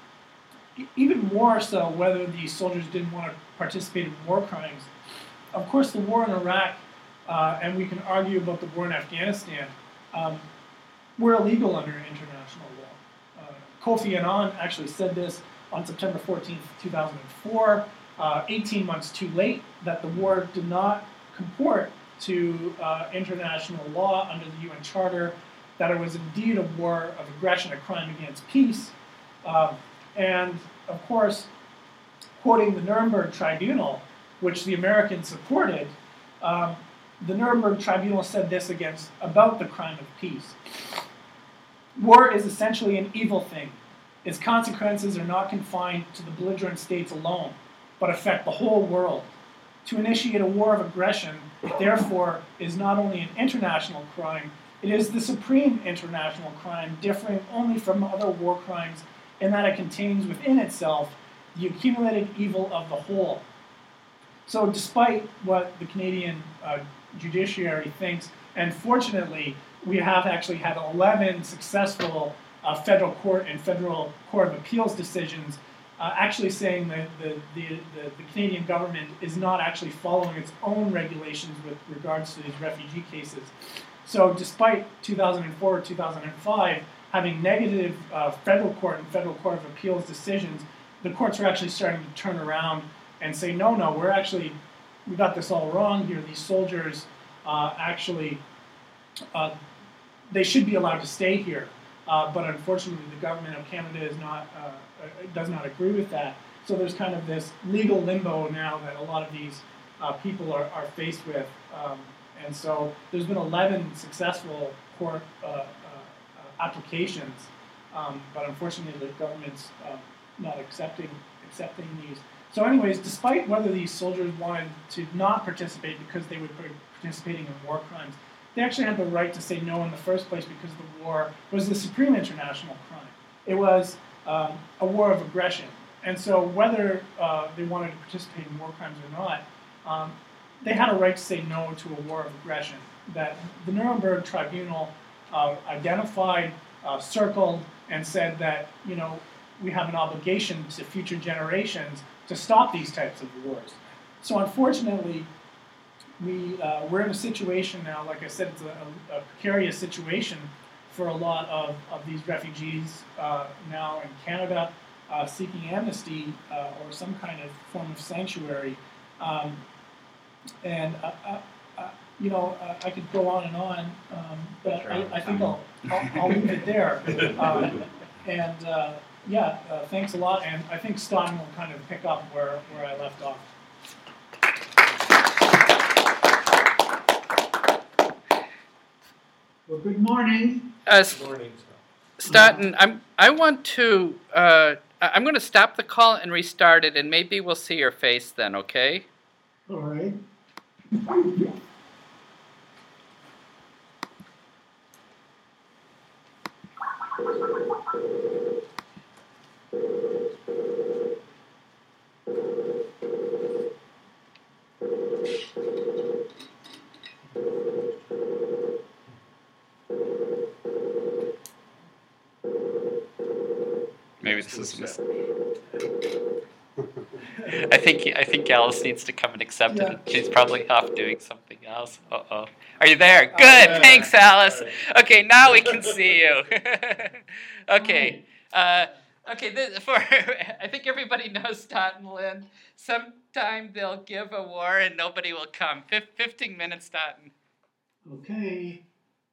e- even more so whether these soldiers didn't want to participate in war crimes. Of course, the war in Iraq, uh, and we can argue about the war in Afghanistan, um, were illegal under international law. Uh, Kofi Annan actually said this on September fourteenth, two thousand four, uh, eighteen months too late, that the war did not comport to uh, international law under the U N Charter, that it was indeed a war of aggression, a crime against peace. Um, and, of course, quoting the Nuremberg Tribunal, which the Americans supported, um, the Nuremberg Tribunal said this against about the crime of peace. War is essentially an evil thing. Its consequences are not confined to the belligerent states alone, but affect the whole world. To initiate a war of aggression, therefore, is not only an international crime, it is the supreme international crime, differing only from other war crimes in that it contains within itself the accumulated evil of the whole. So despite what the Canadian uh, judiciary thinks, and fortunately, we have actually had eleven successful uh, federal court and federal court of appeals decisions uh, actually saying that the, the, the, the Canadian government is not actually following its own regulations with regards to these refugee cases. So despite two thousand four, two thousand five having negative uh, federal court and federal court of appeals decisions, the courts are actually starting to turn around and say, no, no, we're actually, we got this all wrong here. These soldiers uh, actually, uh, they should be allowed to stay here. Uh, but unfortunately, the government of Canada is not, uh, does not agree with that. So there's kind of this legal limbo now that a lot of these uh, people are, are faced with. Um, and so there's been eleven successful court uh, uh, applications, um, but unfortunately the government's uh, not accepting accepting these. So anyways, despite whether these soldiers wanted to not participate because they would be participating in war crimes, they actually had the right to say no in the first place because the war was the supreme international crime. It was um, a war of aggression. And so whether uh, they wanted to participate in war crimes or not, um, they had a right to say no to a war of aggression that the Nuremberg Tribunal uh, identified, uh, circled, and said that, you know, we have an obligation to future generations to stop these types of wars. So unfortunately, we, uh, we're in a situation now, like I said, it's a, a precarious situation for a lot of, of these refugees uh, now in Canada uh, seeking amnesty uh, or some kind of form of sanctuary. Um, and, uh, uh, uh, you know, uh, I could go on and on, um, but I, I think I'll, I'll, I'll leave it there. Um, and uh, yeah, uh, thanks a lot. And I think Stoughton will kind of pick up where, where I left off. Well, good morning. Uh, Good morning, Staten, I'm. I want to. Uh, I- I'm going to stop the call and restart it, and maybe we'll see your face then. Okay? All right. Maybe this is a mistake. I think I think Alice needs to come and accept Yeah. it. She's probably off doing something else. Uh oh. Are you there? Good. there. Thanks, Alice. Okay, now we can see you. Okay. Uh, okay. This, for I think everybody knows Stoughton. Sometime they'll give a war and nobody will come. Fif- Fifteen minutes, Stoughton. Okay.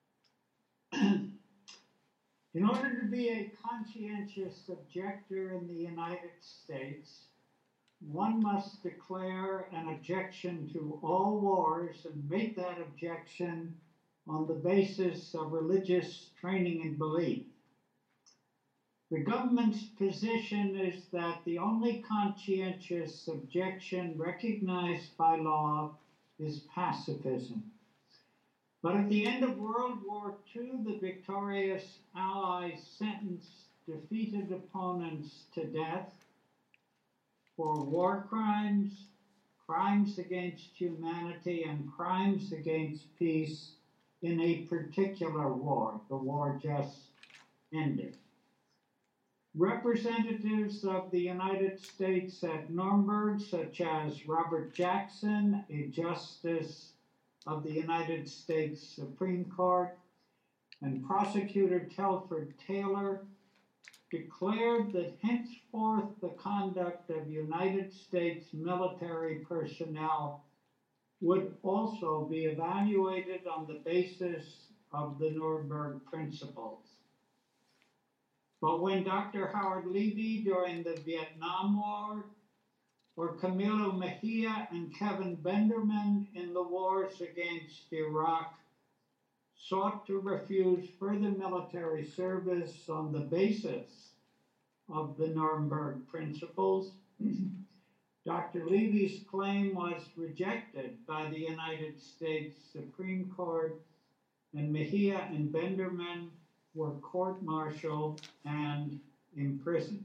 In order to be a conscientious objector in the United States, one must declare an objection to all wars and make that objection on the basis of religious training and belief. The government's position is that the only conscientious objection recognized by law is pacifism. But at the end of World War Two, the victorious Allies sentenced defeated opponents to death for war crimes, crimes against humanity, and crimes against peace in a particular war. The war just ended. Representatives of the United States at Nuremberg, such as Robert Jackson, a justice of the United States Supreme Court, and prosecutor Telford Taylor, declared that henceforth the conduct of United States military personnel would also be evaluated on the basis of the Nuremberg Principles. But when Doctor Howard Levy during the Vietnam War, or Camilo Mejia and Kevin Benderman in the wars against Iraq, sought to refuse further military service on the basis of the Nuremberg Principles, Doctor Levy's claim was rejected by the United States Supreme Court, and Mejia and Benderman were court-martialed and imprisoned.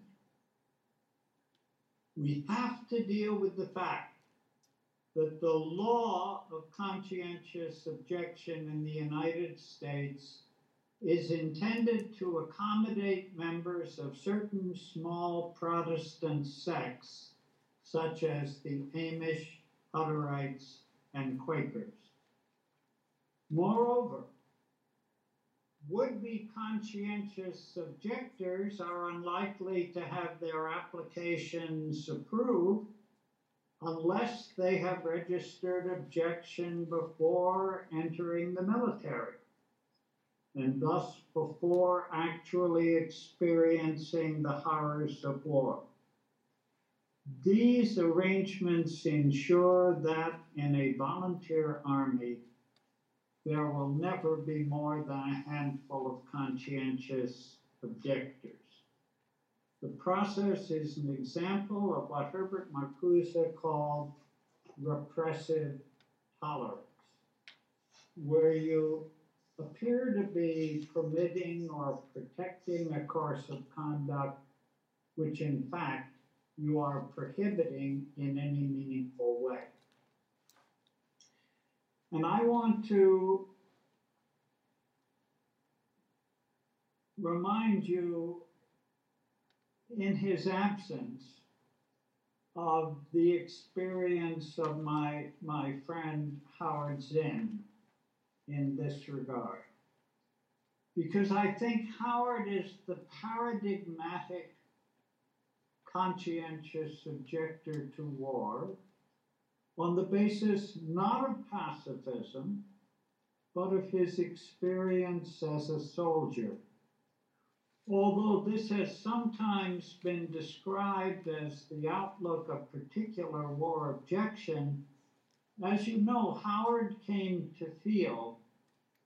We have to deal with the fact that the law of conscientious objection in the United States is intended to accommodate members of certain small Protestant sects, such as the Amish, Hutterites, and Quakers. Moreover, would-be conscientious objectors are unlikely to have their applications approved unless they have registered objection before entering the military, and thus before actually experiencing the horrors of war. These arrangements ensure that in a volunteer army, there will never be more than a handful of conscientious objectors. The process is an example of what Herbert Marcuse called repressive tolerance, where you appear to be permitting or protecting a course of conduct which in fact you are prohibiting in any meaningful way. And I want to remind you, in his absence, of the experience of my, my friend Howard Zinn in this regard. Because I think Howard is the paradigmatic conscientious objector to war on the basis not of pacifism, but of his experience as a soldier. Although this has sometimes been described as the outlook of particular war objection, as you know, Howard came to feel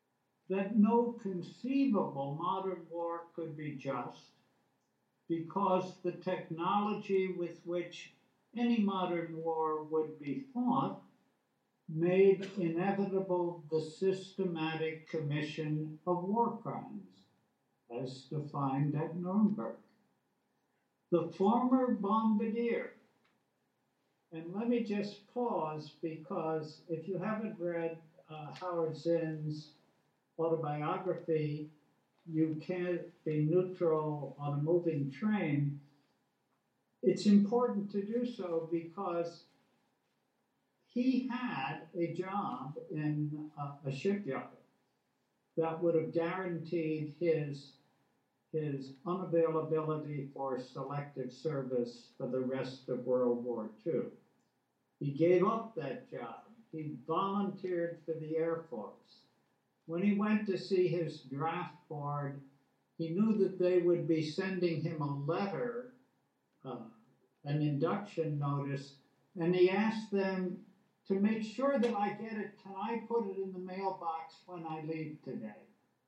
that no conceivable modern war could be just because the technology with which any modern war would be fought made inevitable the systematic commission of war crimes, as defined at Nuremberg. The former bombardier, and let me just pause because if you haven't read uh, Howard Zinn's autobiography, You Can't Be Neutral on a Moving Train, it's important to do so because he had a job in a, a shipyard that would have guaranteed his, his unavailability for selective service for the rest of World War Two. He gave up that job. He volunteered for the Air Force. When he went to see his draft board, he knew that they would be sending him a letter, uh, an induction notice, and he asked them to make sure that I get it. Can I put it in the mailbox when I leave today?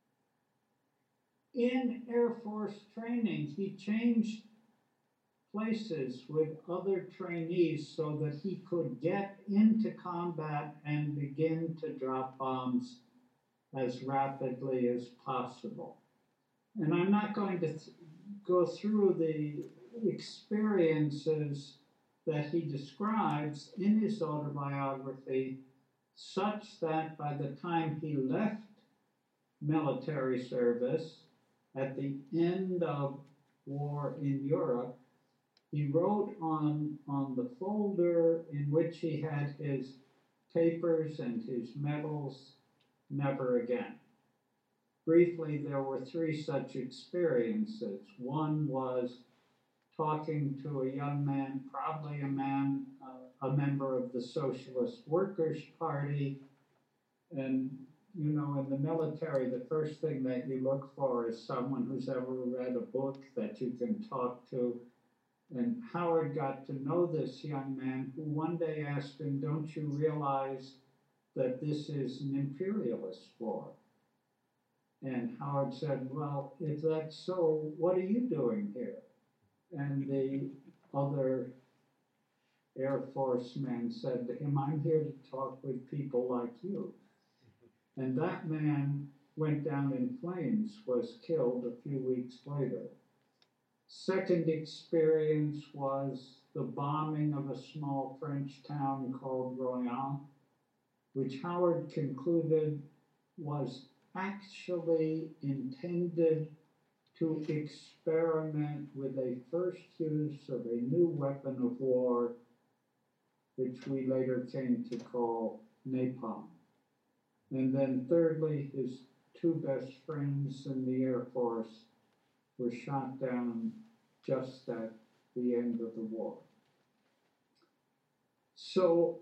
In Air Force training, he changed places with other trainees so that he could get into combat and begin to drop bombs as rapidly as possible. And I'm not going to th- go through the experiences that he describes in his autobiography, such that by the time he left military service at the end of war in Europe, he wrote on, on the folder in which he had his papers and his medals, "Never again." Briefly, there were three such experiences. One was talking to a young man, probably a man, uh, a member of the Socialist Workers' Party. And, you know, in the military, the first thing that you look for is someone who's ever read a book that you can talk to. And Howard got to know this young man who one day asked him, "Don't you realize that this is an imperialist war?" And Howard said, "Well, if that's so, what are you doing here?" And the other Air Force man said to him, "I'm here to talk with people like you." And that man went down in flames, was killed a few weeks later. Second experience was the bombing of a small French town called Royan, which Howard concluded was actually intended to experiment with a first use of a new weapon of war, which we later came to call napalm. And then thirdly, his two best friends in the Air Force were shot down just at the end of the war. So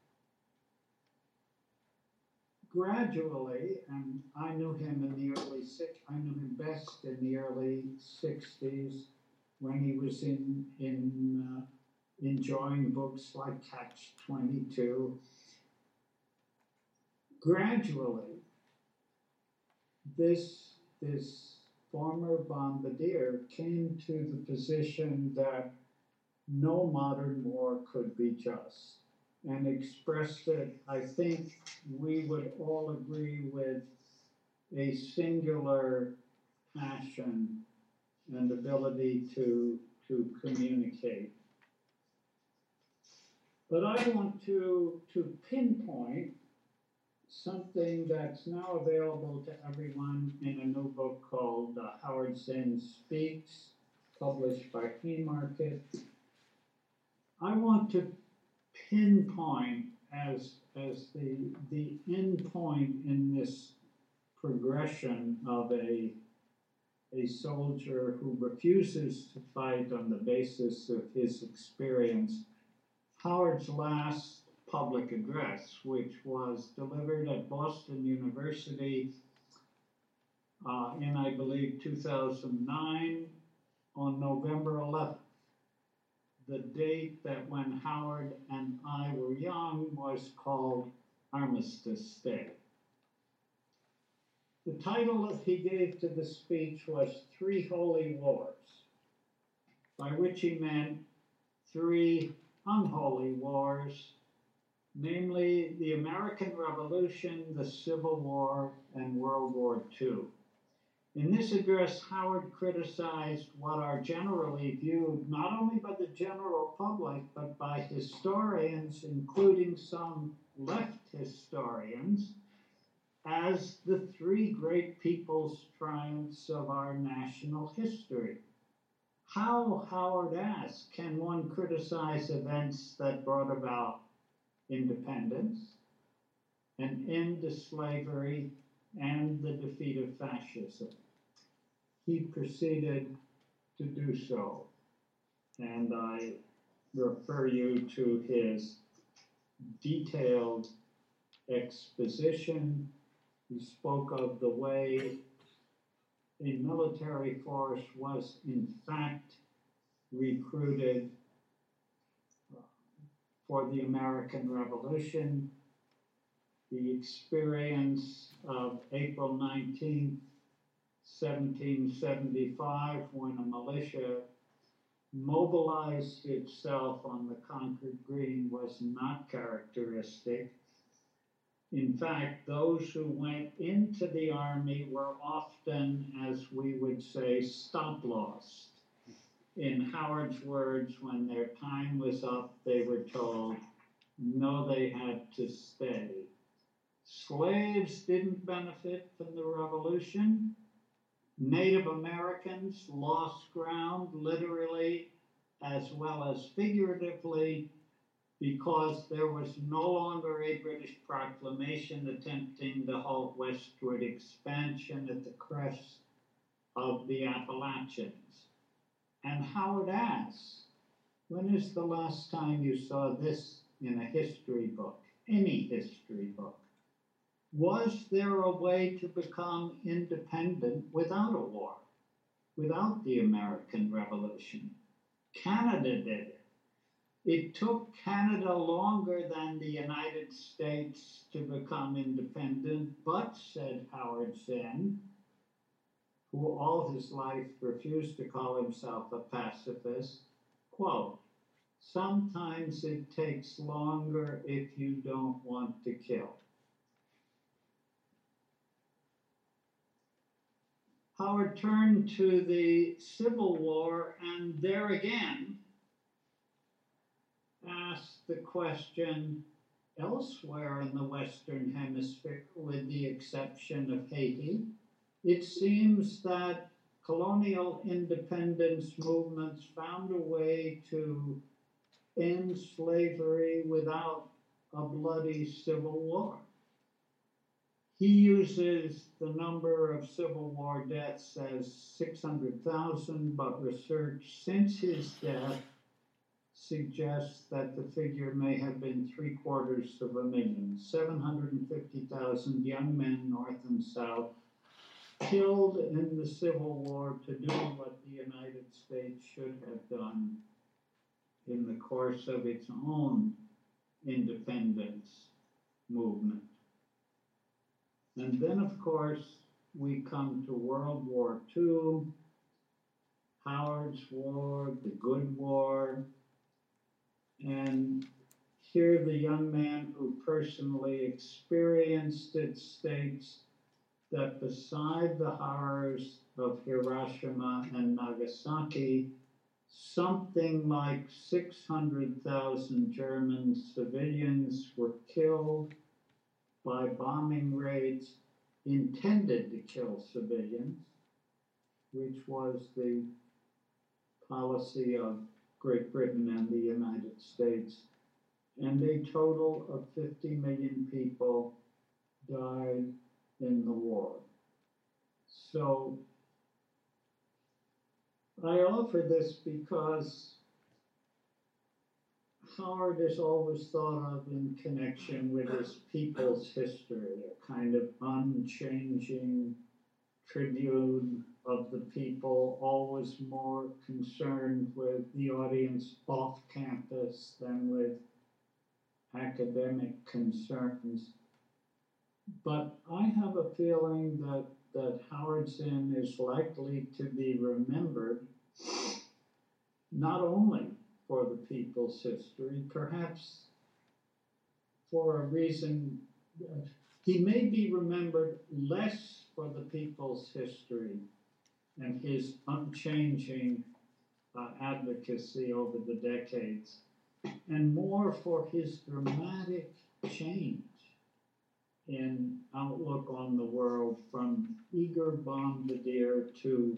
gradually, and I knew him in the early six, I knew him best in the early sixties when he was in in uh, enjoying books like Catch twenty-two. Gradually, this this former bombardier came to the position that no modern war could be just, and expressed it, I think we would all agree, with a singular passion and ability to, to communicate. But I want to, to pinpoint something that's now available to everyone in a new book called uh, Howard Zinn Speaks, published by Haymarket. I want to pinpoint as, as the, the end point in this progression of a, a soldier who refuses to fight on the basis of his experience, Howard's last public address, which was delivered at Boston University uh, in, I believe, two thousand nine on November eleventh. The date that when Howard and I were young was called Armistice Day. title that he gave to the speech was Three Holy Wars, by which he meant three unholy wars, namely the American Revolution, the Civil War, and World War Two. In this address, Howard criticized what are generally viewed not only by the general public, but by historians, including some left historians, as the three great people's triumphs of our national history. How, Howard asked, can one criticize events that brought about independence, an end to slavery, and the defeat of fascism? He proceeded to do so, and I refer you to his detailed exposition. He spoke of the way a military force was in fact recruited for the American Revolution, the experience of April nineteenth, seventeen seventy-five, when a militia mobilized itself on the Concord Green, was not characteristic. In fact, those who went into the army were often, as we would say, stop lost. In Howard's words, when their time was up, they were told, no, they had to stay. Slaves didn't benefit from the revolution. Native Americans lost ground, literally as well as figuratively, because there was no longer a British proclamation attempting to halt westward expansion at the crest of the Appalachians. And Howard asks, when is the last time you saw this in a history book, any history book? Was there a way to become independent without a war, without the American Revolution? Canada did it. It took Canada longer than the United States to become independent, but, said Howard Zinn, who all his life refused to call himself a pacifist, quote, sometimes it takes longer if you don't want to kill. Howard turned to the Civil War, and there again asked the question, elsewhere in the Western Hemisphere, with the exception of Haiti, it seems that colonial independence movements found a way to end slavery without a bloody civil war. He uses the number of Civil War deaths as six hundred thousand, but research since his death suggests that the figure may have been three quarters of a million, seven hundred fifty thousand young men, North and South, killed in the Civil War to do what the United States should have done in the course of its own independence movement. And then, of course, we come to World War Two, Howard's War, the Good War, and here the young man who personally experienced it states that beside the horrors of Hiroshima and Nagasaki, something like six hundred thousand German civilians were killed by bombing raids intended to kill civilians, which was the policy of Great Britain and the United States. And a total of fifty million people died in the war. So I offer this because Howard is always thought of in connection with his people's history, a kind of unchanging tribune of the people, always more concerned with the audience off campus than with academic concerns. But I have a feeling that that Howard's Inn is likely to be remembered not only for the people's history, perhaps for a reason, uh, he may be remembered less for the people's history and his unchanging uh, advocacy over the decades, and more for his dramatic change in outlook on the world from eager bombardier to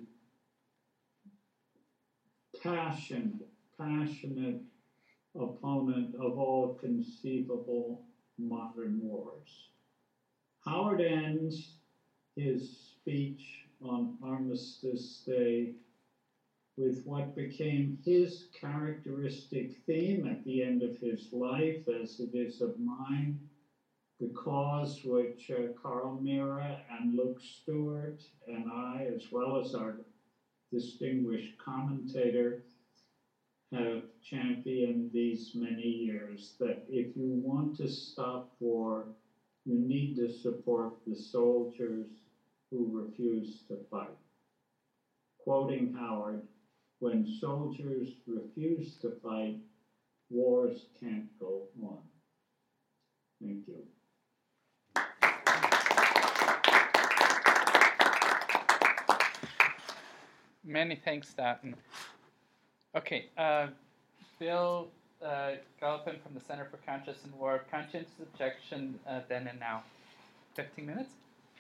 passionate, passionate opponent of all conceivable modern wars. Howard ends his speech on Armistice Day with what became his characteristic theme at the end of his life, as it is of mine, the cause which uh, Carl Mira and Luke Stewart and I, as well as our distinguished commentator, have championed these many years, that if you want to stop war, you need to support the soldiers who refuse to fight. Quoting Howard, when soldiers refuse to fight, wars can't go on. Thank you. Many thanks, Staten. Okay, uh, Bill uh, Galpin from the Center for Conscience and War. Conscientious objection, uh, then and now. fifteen minutes?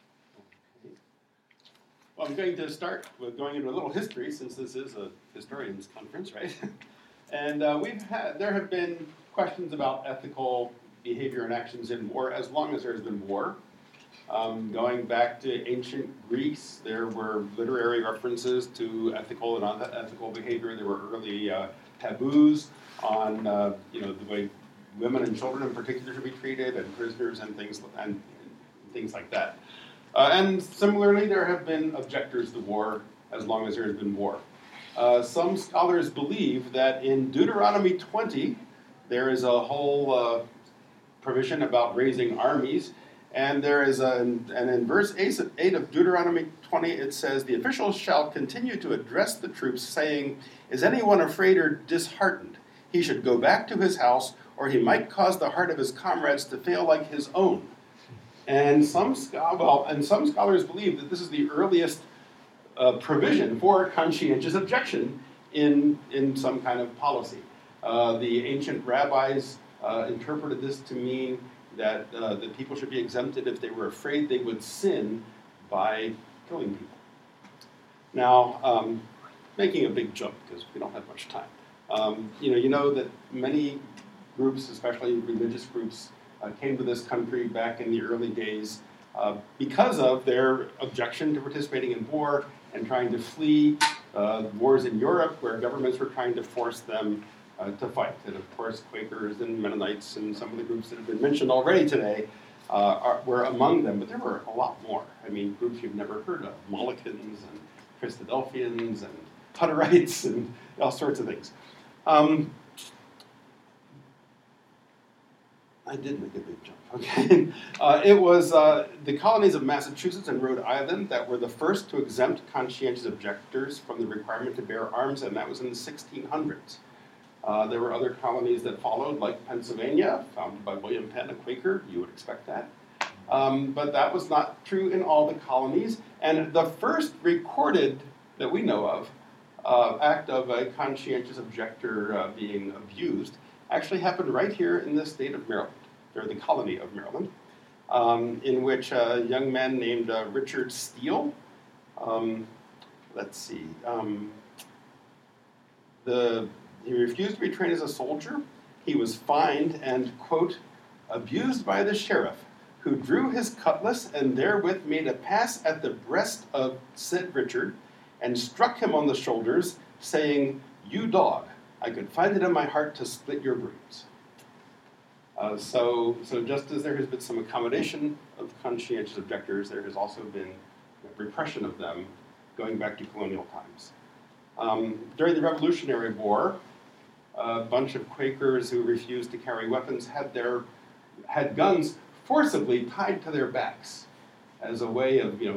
Well, I'm going to start with going into a little history, since this is a historians' conference, right? and uh, we've had there have been questions about ethical behavior and actions in war as long as there's been war. Um, going back to ancient Greece, there were literary references to ethical and unethical behavior. There were early uh, taboos on, uh, you know, the way women and children in particular should be treated, and prisoners and things and, and things like that. Uh, and similarly, there have been objectors to war as long as there has been war. Uh, some scholars believe that in Deuteronomy twenty, there is a whole uh, provision about raising armies. And there is a, and in verse eight of Deuteronomy twenty, it says, "The officials shall continue to address the troops, saying, 'Is anyone afraid or disheartened? He should go back to his house, or he might cause the heart of his comrades to fail like his own.'" And some, well, and some scholars believe that this is the earliest uh, provision for conscientious objection in, in some kind of policy. Uh, the ancient rabbis uh, interpreted this to mean that uh, the people should be exempted if they were afraid they would sin by killing people. Now, um, making a big jump because we don't have much time. Um, you know, you know that many groups, especially religious groups, uh, came to this country back in the early days uh, because of their objection to participating in war and trying to flee uh, wars in Europe where governments were trying to force them Uh, to fight. And of course, Quakers and Mennonites and some of the groups that have been mentioned already today uh, are, were among them, but there were a lot more. I mean, groups you've never heard of, Molokans and Christadelphians and Hutterites and all sorts of things. Um, I did make a big jump, okay. uh, it was uh, the colonies of Massachusetts and Rhode Island that were the first to exempt conscientious objectors from the requirement to bear arms, and that was in the sixteen hundreds. Uh, there were other colonies that followed, like Pennsylvania, founded by William Penn, a Quaker. You would expect that. Um, but that was not true in all the colonies. And the first recorded, that we know of, uh, act of a conscientious objector uh, being abused actually happened right here in the state of Maryland, or the colony of Maryland, um, in which a young man named uh, Richard Steele, um, let's see, um, the... He refused to be trained as a soldier. He was fined and, quote, "abused by the sheriff, who drew his cutlass and therewith made a pass at the breast of said Richard and struck him on the shoulders, saying, 'You dog, I could find it in my heart to split your brains.'" Uh, so, so just as there has been some accommodation of conscientious objectors, there has also been repression of them going back to colonial times. Um, during the Revolutionary War, a bunch of Quakers who refused to carry weapons had their had guns forcibly tied to their backs as a way of, you know,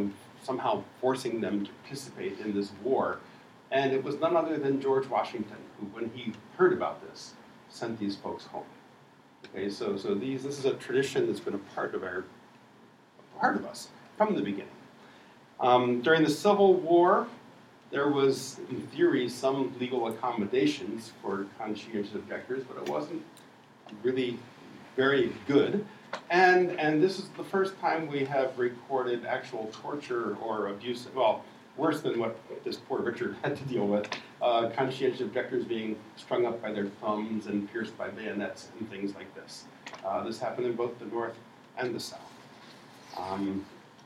somehow forcing them to participate in this war. And it was none other than George Washington who, when he heard about this, sent these folks home. Okay, so so these this is a tradition that's been a part of our a part of us from the beginning. Um, during the Civil War, there was, in theory, some legal accommodations for conscientious objectors, but it wasn't really very good. And and this is the first time we have recorded actual torture or abuse. Well, worse than what this poor Richard had to deal with, uh, conscientious objectors being strung up by their thumbs and pierced by bayonets and things like this. Uh, this happened in both the North and the South. Um,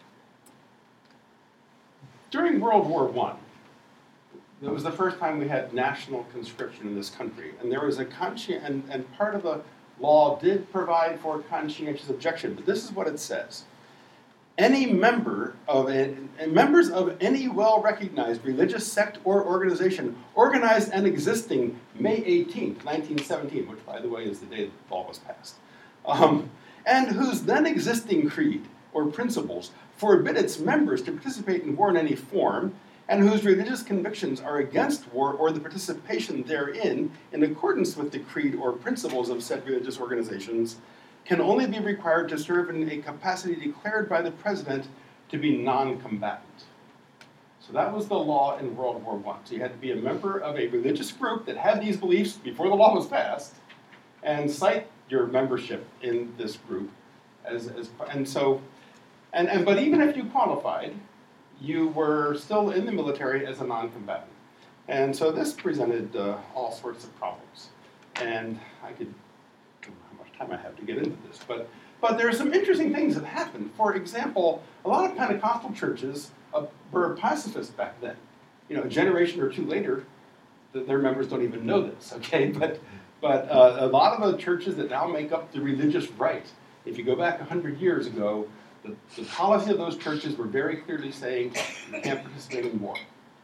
during World War One, it was the first time we had national conscription in this country, and there was a conscien- and, and part of the law did provide for conscientious objection, but this is what it says. Any member of a, members of any well-recognized religious sect or organization organized and existing May eighteenth, nineteen seventeen, which, by the way, is the day the law was passed, um, and whose then existing creed or principles forbid its members to participate in war in any form, and whose religious convictions are against war or the participation therein in accordance with the creed or principles of said religious organizations, can only be required to serve in a capacity declared by the president to be non-combatant. So that was the law in World War One. So you had to be a member of a religious group that had these beliefs before the law was passed, and cite your membership in this group as, as and so, and, and but even if you qualified, you were still in the military as a non-combatant. And so this presented uh, all sorts of problems. And I could time I have to get into this, but but there are some interesting things that happened. For example, a lot of Pentecostal churches uh, were pacifist back then. You know, a generation or two later, th- their members don't even know this. Okay, but but uh, a lot of the churches that now make up the religious right, if you go back a hundred years ago, the, the policy of those churches were very clearly saying you can't participate in war.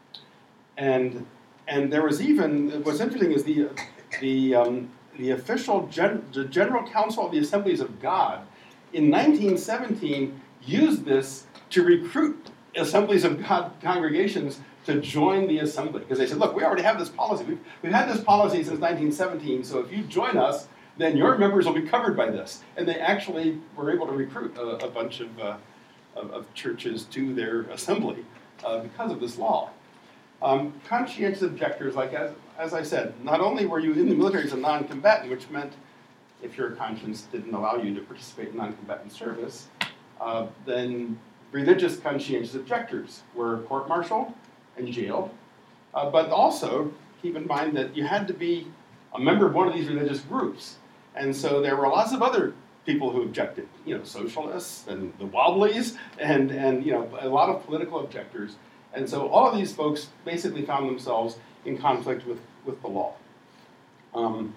And and there was even what's interesting is the the um, the official gen- the General Council of the Assemblies of God in nineteen seventeen used this to recruit Assemblies of God congregations to join the assembly. Because they said, look, we already have this policy. We've, we've had this policy since nineteen seventeen, so if you join us, then your members will be covered by this. And they actually were able to recruit a, a bunch of, uh, of, of churches to their assembly uh, because of this law. Um, conscientious objectors, like as, as I said, not only were you in the military as a non-combatant, which meant if your conscience didn't allow you to participate in non-combatant service, uh, then religious conscientious objectors were court-martialed and jailed. Uh, but also, keep in mind that you had to be a member of one of these religious groups. And so there were lots of other people who objected, you know, socialists and the Wobblies and, and you know, a lot of political objectors. And so all of these folks basically found themselves in conflict with, with the law. Um,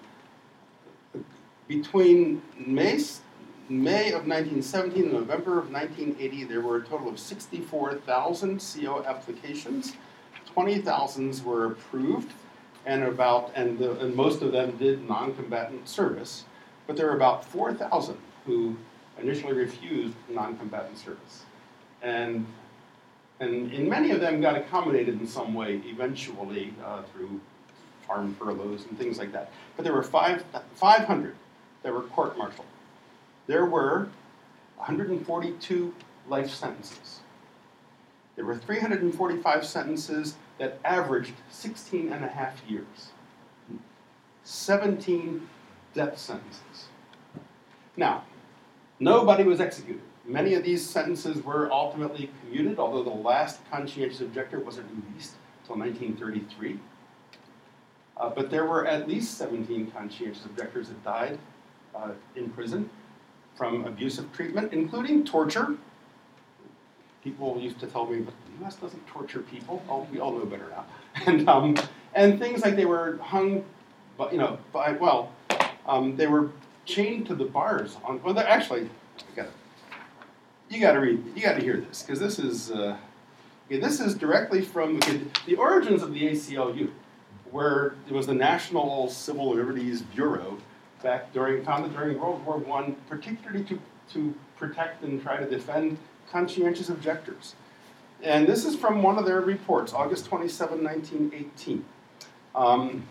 between May, May of nineteen seventeen and November of nineteen eighty, there were a total of sixty-four thousand C O applications. twenty thousand were approved, and about and, the, and most of them did non-combatant service. But there were about four thousand who initially refused non-combatant service. And And, and many of them got accommodated in some way eventually uh, through farm furloughs and things like that. But there were five, five hundred that were court-martialed. There were one hundred forty-two life sentences. There were three hundred forty-five sentences that averaged sixteen and a half years. seventeen death sentences. Now, nobody was executed. Many of these sentences were ultimately commuted, although the last conscientious objector wasn't released until nineteen thirty-three. Uh, but there were at least seventeen conscientious objectors that died uh, in prison from abusive treatment, including torture. People used to tell me, but the U S doesn't torture people. Oh, we all know better now. And um, and things like they were hung, you know, by, well, um, they were chained to the bars. On well, actually, I got You got to read. You got to hear this because this is uh, okay, this is directly from okay, the origins of the A C L U, where it was the National Civil Liberties Bureau back during founded during World War One, particularly to to protect and try to defend conscientious objectors. And this is from one of their reports, August twenty-seventh, nineteen eighteen. Um,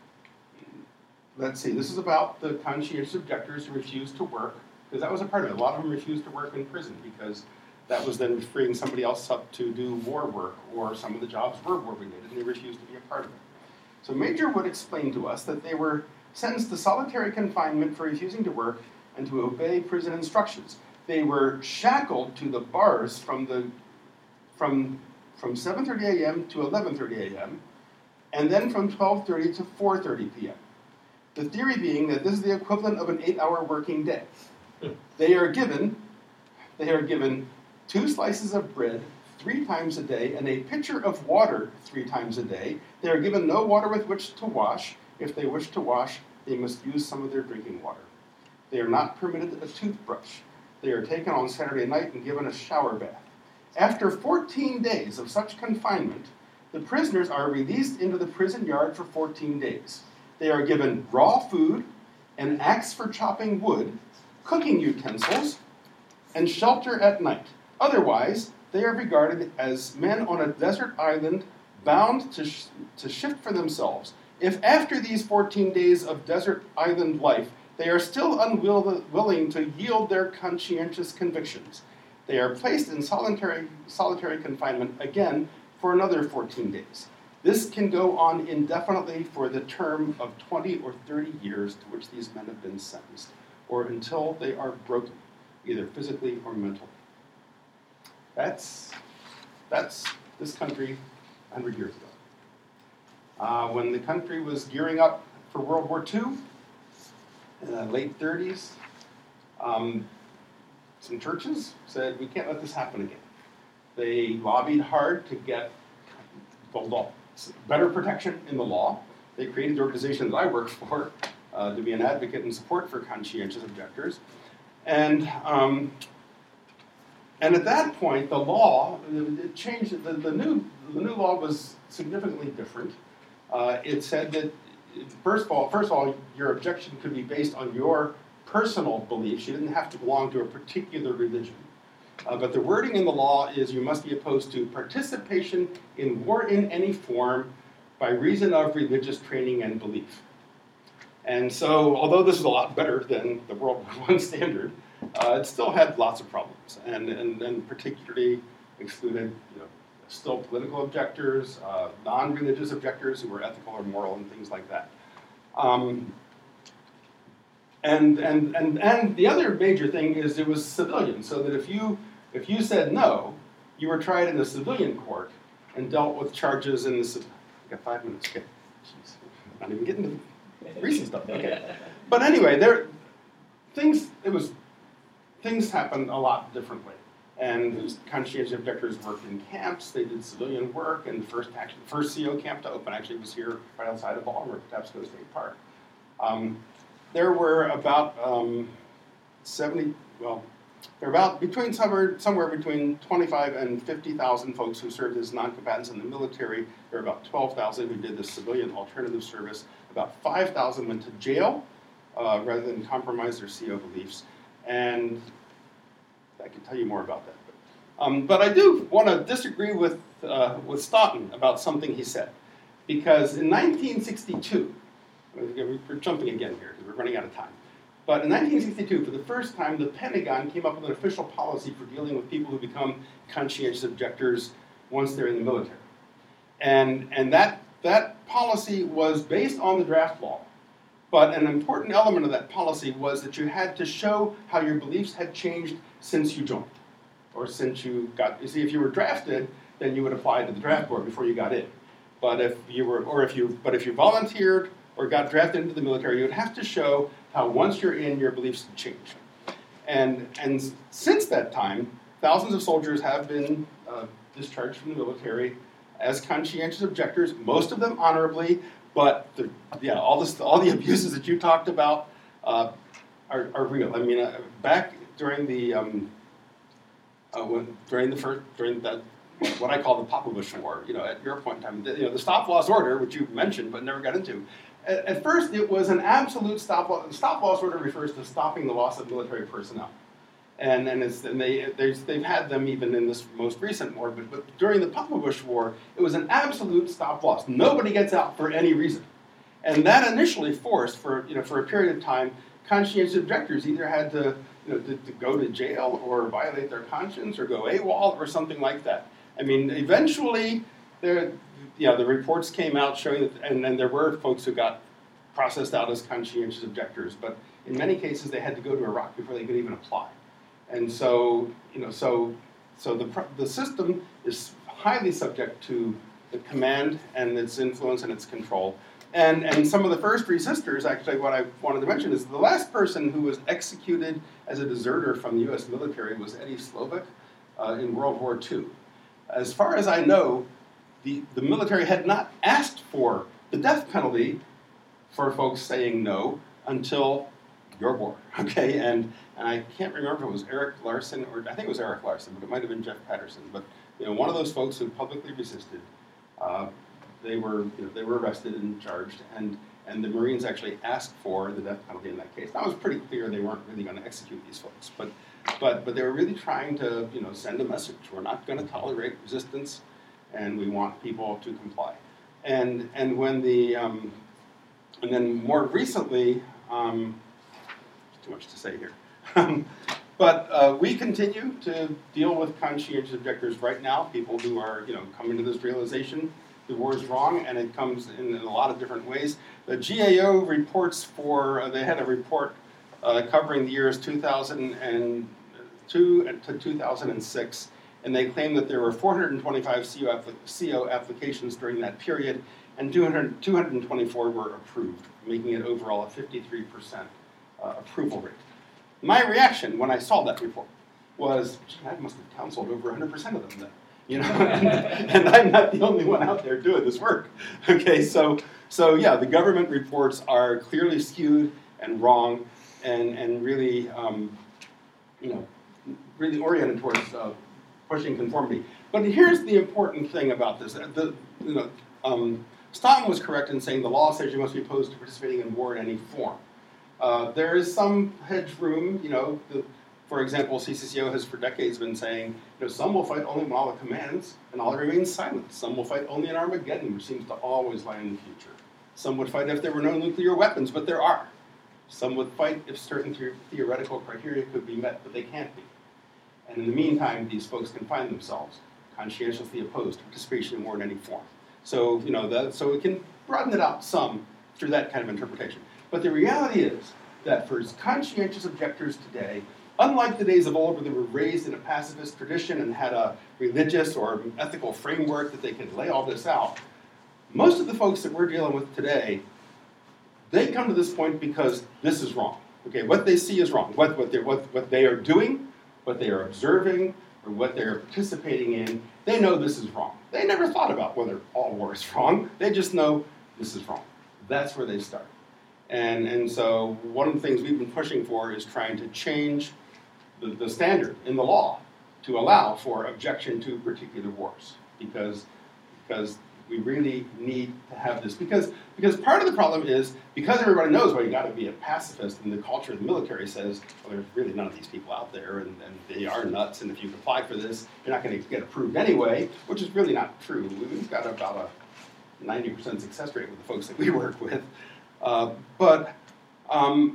let's see, this is about the conscientious objectors who refused to work, because that was a part of it. A lot of them refused to work in prison because that was then freeing somebody else up to do war work, or some of the jobs were war related, and they refused to be a part of it. So Major Wood explained to us that they were sentenced to solitary confinement for refusing to work and to obey prison instructions. They were shackled to the bars from the from from seven thirty a m to eleven thirty a m and then from twelve thirty to four thirty p m The theory being that this is the equivalent of an eight-hour working day. They are given they are given two slices of bread three times a day and a pitcher of water three times a day. They are given no water with which to wash. If they wish to wash, they must use some of their drinking water. They are not permitted a toothbrush. They are taken on Saturday night and given a shower bath. After fourteen days of such confinement, the prisoners are released into the prison yard for fourteen days. They are given raw food, an axe for chopping wood, cooking utensils, and shelter at night. Otherwise, they are regarded as men on a desert island bound to, sh- to shift for themselves. If after these fourteen days of desert island life, they are still unwilling to yield their conscientious convictions, they are placed in solitary, solitary confinement again for another fourteen days. This can go on indefinitely for the term of twenty or thirty years to which these men have been sentenced, or until they are broken, either physically or mentally. That's, that's this country one hundred years ago. Uh, when the country was gearing up for World War Two, in the late thirties, um, some churches said, we can't let this happen again. They lobbied hard to get the law, better protection in the law. They created the organization that I work for uh, to be an advocate and support for conscientious objectors. And um, and at that point, the law, it changed, the, the, new, the new law was significantly different. Uh, it said that, first of all, first of all, your objection could be based on your personal beliefs. You didn't have to belong to a particular religion. Uh, but the wording in the law is you must be opposed to participation in war in any form by reason of religious training and belief. And so, although this is a lot better than the World War One standard, uh, it still had lots of problems, and, and, and particularly excluded, you know, still political objectors, uh, non-religious objectors who were ethical or moral, and things like that. Um, and, and, and, and the other major thing is it was civilian, so that if you, if you said no, you were tried in a civilian court and dealt with charges in the... Civ- I got five minutes, okay. Jeez, I'm not even getting to the recent stuff, okay. But anyway, there, things, it was, things happened a lot differently. And conscientious objectors worked in camps, they did civilian work, and the first, actually, first C O camp to open actually was here right outside of Baltimore, Patapsco State Park. Um, there were about um, seventy, well, there were about between somewhere, somewhere between twenty-five and fifty thousand folks who served as non-combatants in the military. There were about twelve thousand who did the civilian alternative service. About five thousand went to jail uh, rather than compromise their C O beliefs. And I can tell you more about that. But, um, but I do want to disagree with, uh, with Stoughton about something he said. Because in nineteen sixty-two, we're jumping again here because we're running out of time. But in nineteen sixty-two, for the first time, the Pentagon came up with an official policy for dealing with people who become conscientious objectors once they're in the military. And, and that, that policy was based on the draft law. But an important element of that policy was that you had to show how your beliefs had changed since you joined, or since you got, you see, if you were drafted, then you would apply to the draft board before you got in. But if you were, or if you, but if you volunteered or got drafted into the military, you would have to show how once you're in, your beliefs have changed. And, and since that time, thousands of soldiers have been uh, discharged from the military as conscientious objectors, most of them honorably, but the, yeah, all, this, all the abuses that you talked about uh, are, are real. I mean, uh, back during the um, uh, when, during the first during that what I call the Popovich War, you know, at your point in time, the, you know, the stop loss order, which you mentioned but never got into. At, at first, it was an absolute stop loss. Stop loss order refers to stopping the loss of military personnel, And, and, it's, and they, there's, they've had them even in this most recent war, but, but during the Papa-Bush War, it was an absolute stop-loss. Nobody gets out for any reason. And that initially forced, for, you know, for a period of time, conscientious objectors either had to, you know, to, to go to jail or violate their conscience or go AWOL or something like that. I mean, eventually, there, you know, the reports came out showing that, and then there were folks who got processed out as conscientious objectors, but in many cases they had to go to Iraq before they could even apply. And so, you know, so, so the, the system is highly subject to the command and its influence and its control. And, and some of the first resistors, actually what I wanted to mention is the last person who was executed as a deserter from the U S military was Eddie Slovik uh, in World War Two. As far as I know, the, the military had not asked for the death penalty for folks saying no until your war, okay? And, and I can't remember if it was Eric Larson, or I think it was Eric Larson, but it might have been Jeff Patterson. But you know, one of those folks who publicly resisted, uh, they were you know, they were arrested and charged, and, and the Marines actually asked for the death penalty in that case. That was pretty clear they weren't really going to execute these folks, but, but, but they were really trying to you know, send a message. We're not going to tolerate resistance, and we want people to comply. And, and when the, um, and then more recently, um, too much to say here. But uh, we continue to deal with conscientious objectors right now, people who are, you know, coming to this realization the war is wrong, and it comes in, in a lot of different ways. The G A O reports for, uh, they had a report uh, covering the years two thousand two to two thousand six, and they claim that there were four hundred twenty-five C O, C O applications during that period, and two hundred, two hundred twenty-four were approved, making it overall a fifty-three percent uh, approval rate. My reaction when I saw that report was, gee, I must have counseled over one hundred percent of them then. You know, and, and I'm not the only one out there doing this work. Okay, so so yeah, the government reports are clearly skewed and wrong, and and really, um, you know, really oriented towards uh, pushing conformity. But here's the important thing about this: the you know, um, Stoughton was correct in saying the law says you must be opposed to participating in war in any form. Uh, there is some hedge room, you know. The, For example, C C C O has for decades been saying, you know, some will fight only when Allah commands, and Allah remains silent. Some will fight only in Armageddon, which seems to always lie in the future. Some would fight if there were no nuclear weapons, but there are. Some would fight if certain the- theoretical criteria could be met, but they can't be. And in the meantime, these folks can find themselves conscientiously opposed to participation in war in any form. So, you know, that, so we can broaden it out some through that kind of interpretation. But the reality is that for conscientious objectors today, unlike the days of old where they were raised in a pacifist tradition and had a religious or ethical framework that they could lay all this out, most of the folks that we're dealing with today, they come to this point because this is wrong. Okay, what they see is wrong. What, what, what, what they are doing, what they are observing, or what they're participating in, they know this is wrong. They never thought about whether all war is wrong. They just know this is wrong. That's where they start. And, and so one of the things we've been pushing for is trying to change The, the standard in the law to allow for objection to particular wars, because because we really need to have this, because because part of the problem is because everybody knows, well, you got to be a pacifist, and the culture of the military says, well, there's really none of these people out there, and, and they are nuts, and if you apply for this, you're not going to get approved anyway, which is really not true. We've got about a ninety percent success rate with the folks that we work with, uh, but. Um,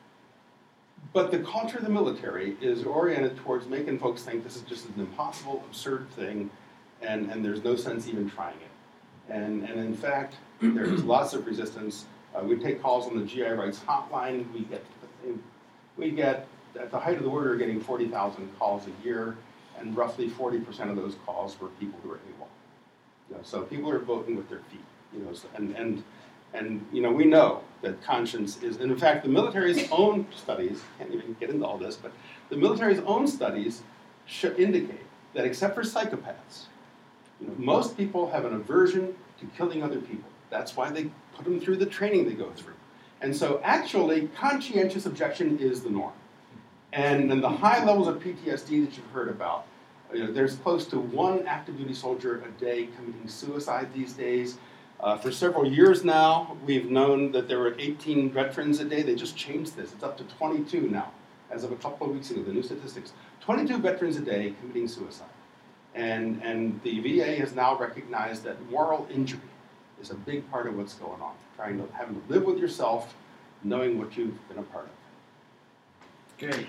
But the culture of the military is oriented towards making folks think this is just an impossible, absurd thing, and, and there's no sense even trying it. And, and in fact, there's lots of resistance. Uh, we take calls on the G I Rights hotline. We get, we get at the height of the war, we were getting forty thousand calls a year, and roughly forty percent of those calls were people who are AWOL. You know, so people are voting with their feet. You know, so, and, and And, you know, we know that conscience is, and in fact, the military's own studies, can't even get into all this, but the military's own studies should indicate that except for psychopaths, you know, most people have an aversion to killing other people. That's why they put them through the training they go through. And so actually, conscientious objection is the norm. And then the high levels of P T S D that you've heard about, you know, there's close to one active duty soldier a day committing suicide these days. Uh, for several years now, we've known that there were eighteen veterans a day. They just changed this. It's up to twenty-two now as of a couple of weeks ago, the new statistics, twenty-two veterans a day committing suicide. And, and the V A has now recognized that moral injury is a big part of what's going on, trying to, having to live with yourself, knowing what you've been a part of. Great.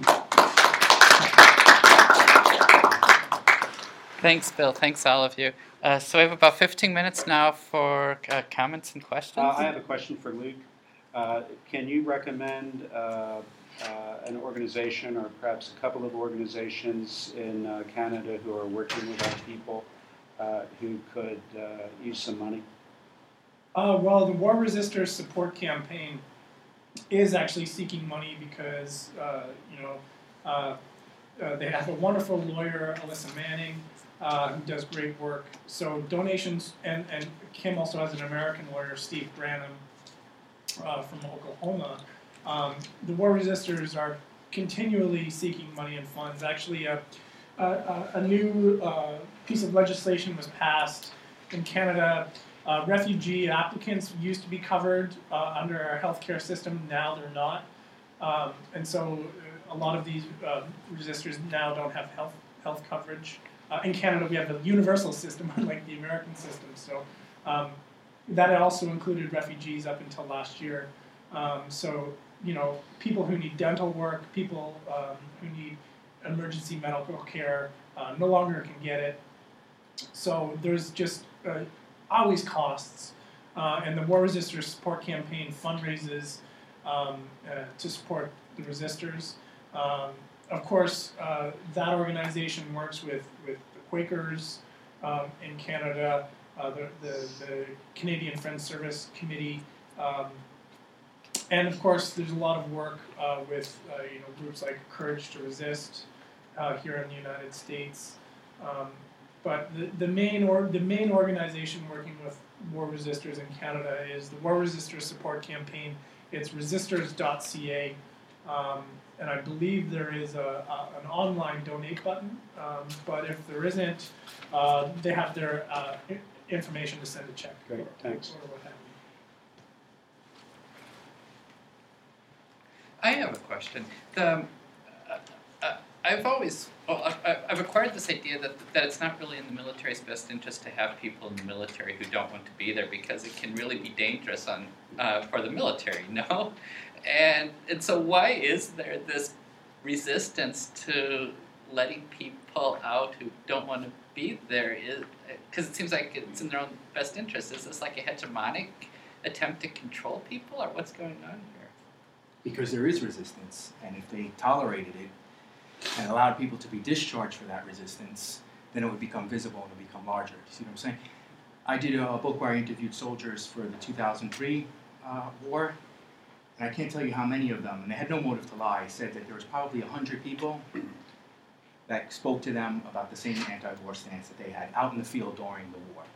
Thanks, Bill. Thanks, all of you. Uh, so we have about fifteen minutes now for uh, comments and questions. Uh, I have a question for Luke. Uh, can you recommend uh, uh, an organization or perhaps a couple of organizations in uh, Canada who are working with our people uh, who could uh, use some money? Uh, well, the War Resisters Support Campaign is actually seeking money because, uh, you know, uh, uh, they have a wonderful lawyer, Alyssa Manning, uh, who does great work. So donations, and, and Kim also has an American lawyer, Steve Branham, uh, from Oklahoma. Um, the War Resisters are continually seeking money and funds. Actually, a, a, a new uh, piece of legislation was passed in Canada. Uh, refugee applicants used to be covered uh, under our healthcare system. Now they're not. Um, and so uh, a lot of these uh, resistors now don't have health health coverage. Uh, in Canada, we have a universal system, unlike the American system. So um, that also included refugees up until last year. Um, so, you know, people who need dental work, people um, who need emergency medical care uh, no longer can get it. So there's just uh, always costs. Uh, and the War Resisters Support Campaign fundraises um, uh, to support the resistors. Um, of course, uh, that organization works with, with the Quakers um, in Canada, uh, the, the, the Canadian Friends Service Committee, um, and of course there's a lot of work uh, with uh, you know, groups like Courage to Resist uh, here in the United States. Um, but the, the, main or, the main organization working with War Resistors in Canada is the War Resistors Support Campaign. It's resistors dot c a. Um, and I believe there is a, a, an online donate button, um, but if there isn't, uh, they have their uh, I- information to send a check. Great, or, thanks. Or what have you. I have a question. The, um, uh, uh, I've always, well, I, I- I've acquired this idea that that it's not really in the military's best interest to have people in the military who don't want to be there because it can really be dangerous on uh, for the military, no? And and so why is there this resistance to letting people out who don't want to be there? Because it seems like it's in their own best interest. Is this like a hegemonic attempt to control people, or what's going on here? Because there is resistance, and if they tolerated it and allowed people to be discharged for that resistance, then it would become visible and it would become larger. You see what I'm saying? I did a book where I interviewed soldiers for the two thousand three uh, war, and I can't tell you how many of them, and they had no motive to lie, said that there was probably one hundred people that spoke to them about the same anti-war stance that they had out in the field during the war.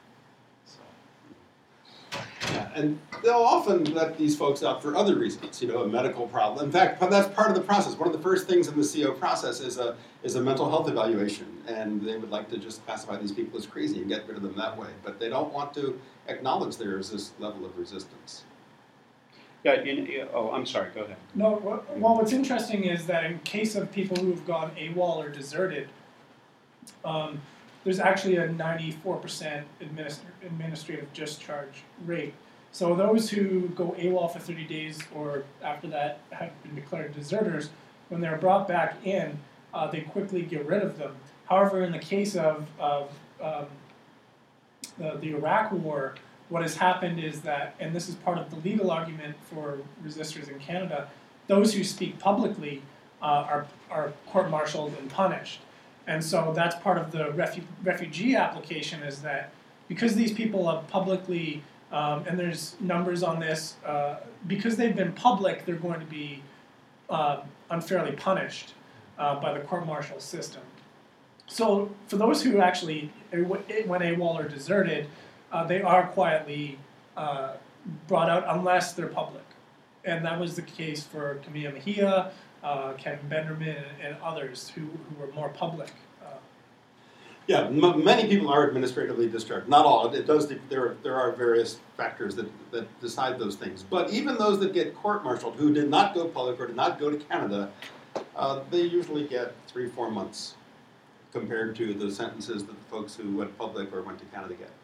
So. Yeah, and they'll often let these folks out for other reasons, you know, a medical problem. In fact, that's part of the process. One of the first things in the C O process is a is a mental health evaluation, and they would like to just classify these people as crazy and get rid of them that way. But they don't want to acknowledge there is this level of resistance. Yeah, in, oh, I'm sorry, go ahead. No, what, well, what's interesting is that in case of people who have gone AWOL or deserted, um, there's actually a ninety-four percent administ- administrative discharge rate. So those who go AWOL for thirty days or after that have been declared deserters, when they're brought back in, uh, they quickly get rid of them. However, in the case of, of um, the, the Iraq War, what has happened is that, and this is part of the legal argument for resistors in Canada, those who speak publicly uh, are, are court-martialed and punished. And so that's part of the refu- refugee application, is that because these people have publicly, um, and there's numbers on this, uh, because they've been public, they're going to be uh, unfairly punished uh, by the court-martial system. So for those who actually went AWOL or deserted, uh, they are quietly uh, brought out unless they're public. And that was the case for Camilla Mejia, uh, Kevin Benderman, and, and others who, who were more public. Uh, Yeah, m- many people are administratively discharged. Not all. It does. There, there are various factors that, that decide those things. But even those that get court-martialed, who did not go public or did not go to Canada, uh, they usually get three, four months compared to the sentences that the folks who went public or went to Canada get.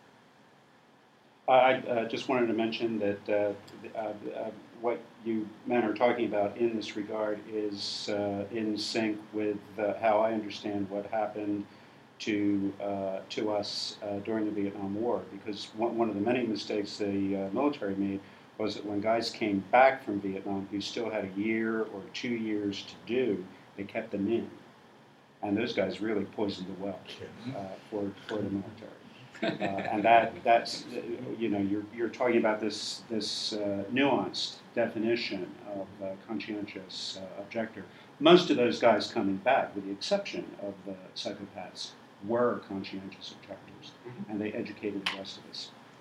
I uh, just wanted to mention that uh, uh, uh, what you men are talking about in this regard is uh, in sync with uh, how I understand what happened to uh, to us uh, during the Vietnam War. Because one, one of the many mistakes the uh, military made was that when guys came back from Vietnam who still had a year or two years to do, they kept them in. And those guys really poisoned the well uh, for, for the military. Uh, and that that's you know you're you're talking about this this uh, nuanced definition of uh, conscientious uh, objector. Most of those guys coming back, with the exception of the psychopaths, were conscientious objectors, Mm-hmm. and they educated the rest of us. Yeah.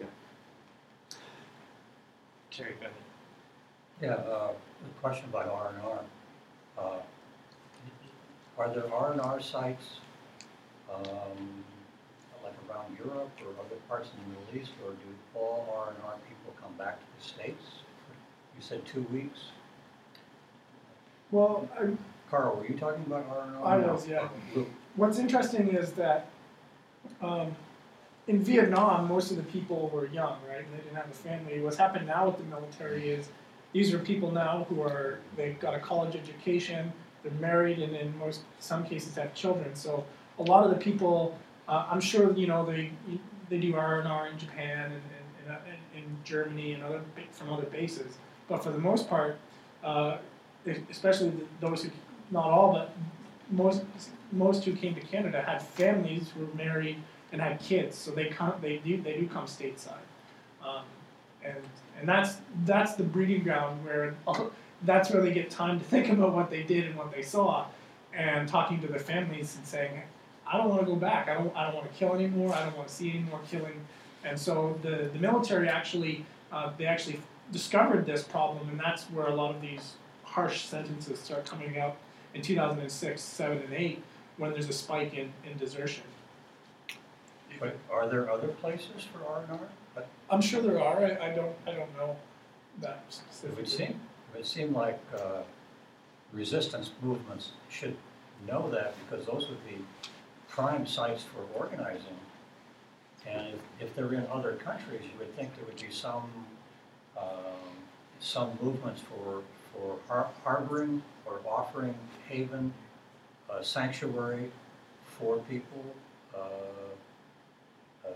Terry, go ahead. Yeah, uh, a question about R and R. Uh, Are there R and R sites um, like around Europe or other parts in the Middle East, or do all R and R people come back to the States? You said two weeks. Well, I, Carl, were you talking about R and R? I was, yeah. What's interesting is that um, in Vietnam, most of the people were young, right? And they didn't have a family. What's happened now with the military is these are people now who are, they've got a college education, they're married, and in most, some cases have children. So a lot of the people, uh, I'm sure, you know, they they do R and R in Japan and, and, and in Germany and other from other bases. But for the most part, uh, especially those who, not all, but most most who came to Canada had families who were married and had kids, so they come they do they do come stateside, um, and and that's that's the breeding ground where that's where they get time to think about what they did and what they saw, and talking to their families and saying, I don't want to go back. I don't I don't want to kill anymore. I don't want to see any more killing, and so the the military actually uh, they actually discovered this problem, and that's where a lot of these harsh sentences start coming out in two thousand six, seven, and eight, when there's a spike in, in desertion. But are there other places for R and R? But I'm sure there are. I, I don't. I don't know that it specifically. would seem it would seem like uh, resistance movements should know that, because those would be prime sites for organizing. And if, if they're in other countries, you would think there would be some um, some movements for for har- harboring or offering haven, uh, sanctuary for people. Uh, uh,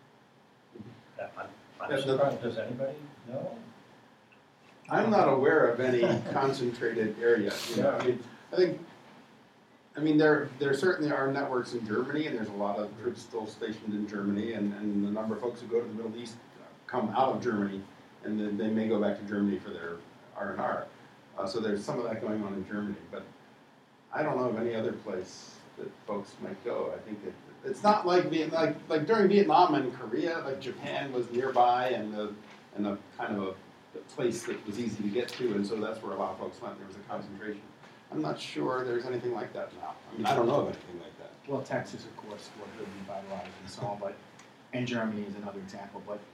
I'm, I'm Yeah, the- surprised. Does anybody know? I'm not aware of any concentrated area. You know, I mean, I think, I mean, there there certainly are networks in Germany, and there's a lot of troops still stationed in Germany, and, and the number of folks who go to the Middle East come out of Germany, and then they may go back to Germany for their R and R. Uh, so there's some of that going on in Germany, but I don't know of any other place that folks might go. I think it, it's not like Viet, like like during Vietnam and Korea, like Japan was nearby and the and a kind of a, a place that was easy to get to, and so that's where a lot of folks went. There was a concentration. I'm not sure there's anything like that now. I mean, I don't know of anything like that. Well, Texas, of course, was really revitalized and so on, but and Germany is another example. But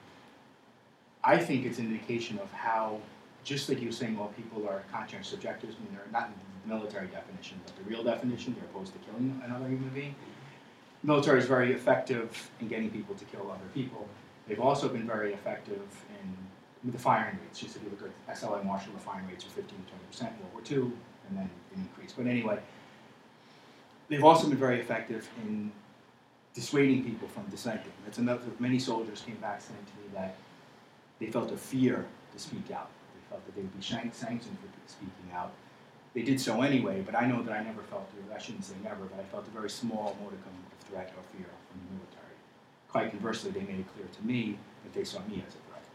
I think it's an indication of how, just like you were saying, all people are conscientious objectors. I mean, they're not in the military definition, but the real definition, they're opposed to killing another human being. The military is very effective in getting people to kill other people. They've also been very effective in with the firing rates. Just if you look at S L I Marshall, the firing rates are fifteen to twenty percent in World War Two, and then an increase. But anyway, they've also been very effective in dissuading people from dissenting. That's another. Many soldiers came back saying to me that they felt a fear to speak out. They felt that they would be shank- sanctioned for speaking out. They did so anyway, but I know that I never felt, I shouldn't say never, but I felt a very small modicum of threat or fear from the military. Quite conversely, they made it clear to me that they saw me as a threat.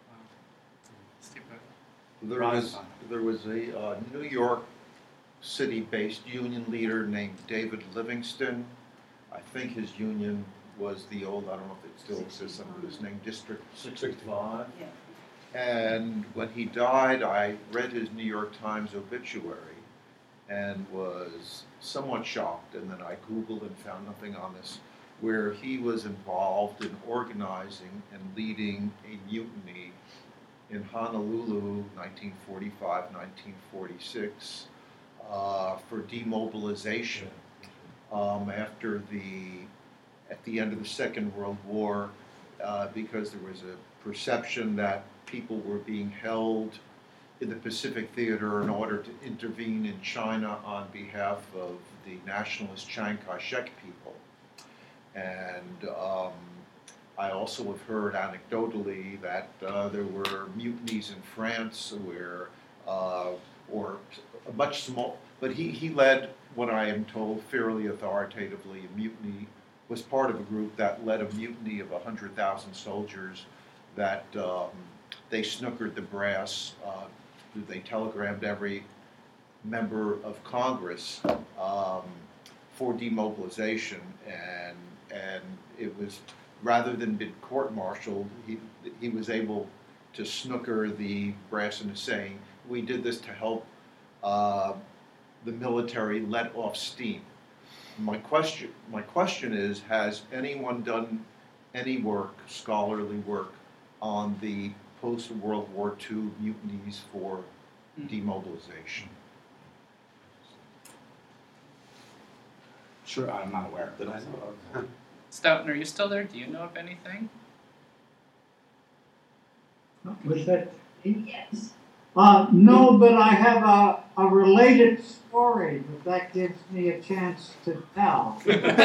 Steve, There was, there was a uh, New York City-based union leader named David Livingston. I think his union was the old, I don't know if it still exists under his name, District sixty-five. Yeah. And when he died, I read his New York Times obituary and was somewhat shocked. And then I Googled and found nothing on this, where he was involved in organizing and leading a mutiny in Honolulu, nineteen forty-five, nineteen forty-six, uh, uh, for demobilization um, after the, at the end of the Second World War, uh, because there was a perception that people were being held in the Pacific Theater in order to intervene in China on behalf of the nationalist Chiang Kai-shek people. And um, I also have heard anecdotally that uh, there were mutinies in France where, uh, or a much small, but he, he led, what I am told fairly authoritatively, a mutiny, was part of a group that led a mutiny of one hundred thousand soldiers that um, they snookered the brass, uh, they telegrammed every member of Congress um, for demobilization, and and it was, rather than be court-martialed, he he was able to snooker the brass into saying, we did this to help uh, the military let off steam. My question, my question is, has anyone done any work, scholarly work, on the post-World War Two mutinies for demobilization? Sure, I'm not aware. That I know of. Stoughton, are you still there? Do you know of anything? Was that? Yes. Uh, no, but I have a, a related story, but that gives me a chance to tell.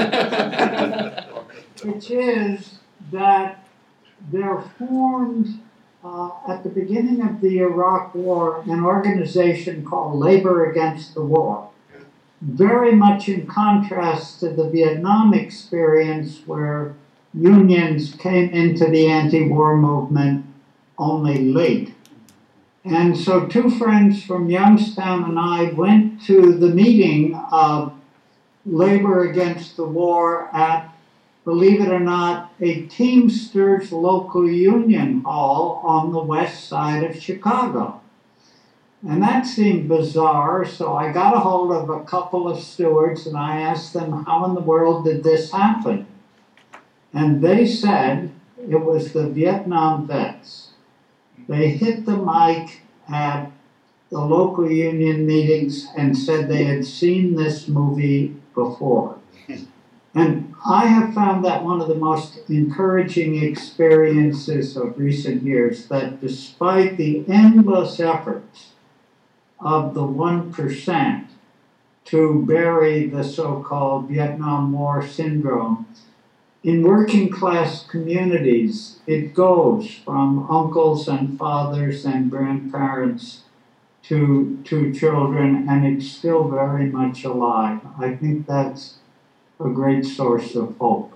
Which is that there formed uh, at the beginning of the Iraq War an organization called Labor Against the War. Very much in contrast to the Vietnam experience where unions came into the anti-war movement only late. And so two friends from Youngstown and I went to the meeting of Labor Against the War at, believe it or not, a Teamsters local union hall on the west side of Chicago. And that seemed bizarre, so I got a hold of a couple of stewards and I asked them, how in the world did this happen? And they said it was the Vietnam vets. They hit the mic at the local union meetings and said they had seen this movie before. And I have found that one of the most encouraging experiences of recent years, that despite the endless efforts of the one percent to bury the so-called Vietnam War syndrome, in working class communities, it goes from uncles and fathers and grandparents to, to children, and it's still very much alive. I think that's a great source of hope.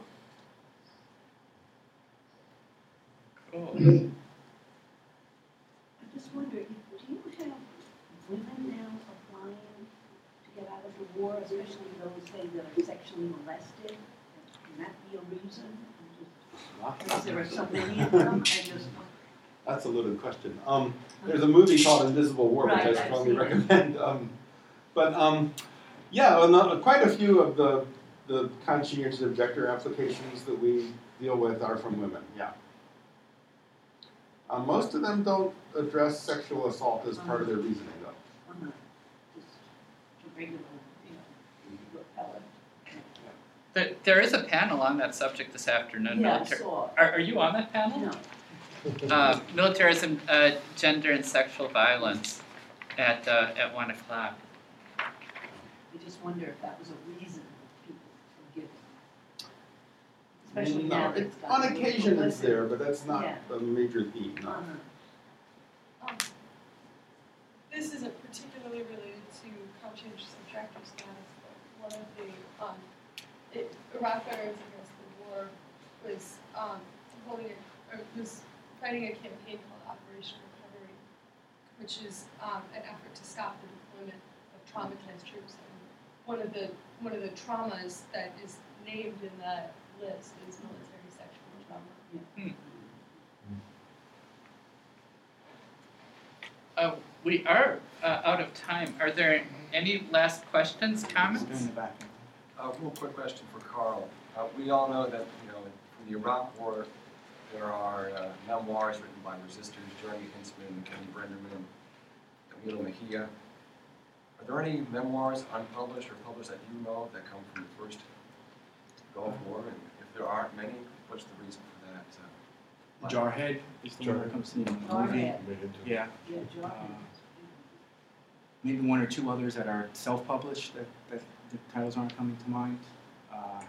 Cool. I just wonder, do you have women now applying to get out of the war, especially those, say, that are sexually molested? Can that be a reason? Just, there are so many of them. I just. That's a loaded question. Um, there's a movie called Invisible War, Right, which I I've strongly seen it. recommend. Um, but um, yeah, well, no, quite a few of the the conscientious objector applications that we deal with are from women. Yeah. Uh, most of them don't address sexual assault as part of their reasoning, though. Uh-huh. Just a regular, you know, repellent. There, there is a panel on that subject this afternoon. Yeah, I Milita- saw. Are, are you on that panel? No. Uh, militarism, uh, gender, and sexual violence at uh, at one o'clock. I just wonder if that was a reason people forgive. Especially now No, that it, it's on gotten occasion it's publicity. there, but that's not Yeah. a major theme. No. Uh-huh. Um, This isn't particularly related to conscientious objector status, but one of the, um, it, Iraq Veterans Against the War was, um, holding a, or was fighting a campaign called Operation Recovery, which is, um, an effort to stop the deployment of traumatized troops. And one of the, one of the traumas that is named in that list is military sexual trauma. Yeah. Uh, we are uh, out of time. Are there any last questions, comments? In the back. Uh, real quick question for Carl. Uh, we all know that, you know, from the Iraq War, there are uh, memoirs written by resistors, Jeremy Hintzman, Kenny Brenderman, Camilo Mejia. Are there any memoirs unpublished or published that you know of that come from the first Gulf War? And if there aren't many, what's the reason for that? Uh, Jarhead is the one that comes to me in the movie. Jarhead. Yeah. Yeah, Jarhead. Uh, maybe one or two others that are self-published that, that the titles aren't coming to mind. Uh,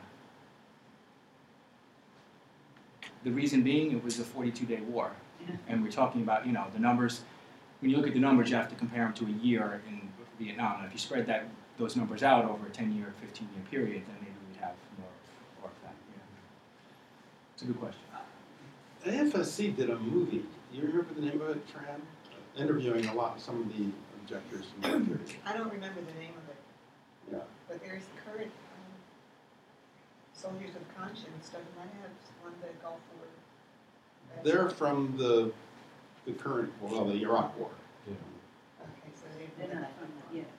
the reason being, it was a forty-two day war. Yeah. And we're talking about, you know, the numbers. When you look at the numbers, you have to compare them to a year in Vietnam. And if you spread that those numbers out over a ten year, fifteen year period, then maybe we'd have more, more of that. Yeah. It's a good question. A F S C did a movie. You remember the name of it, Fran? Interviewing a lot, some of the objectors from that period. I don't remember the name of it, Yeah. but there's current um, soldiers of conscience, doesn't that have one the Gulf War? They're from the the current, well, the Iraq War. Yeah. Okay, so they've They're been not from that, yeah.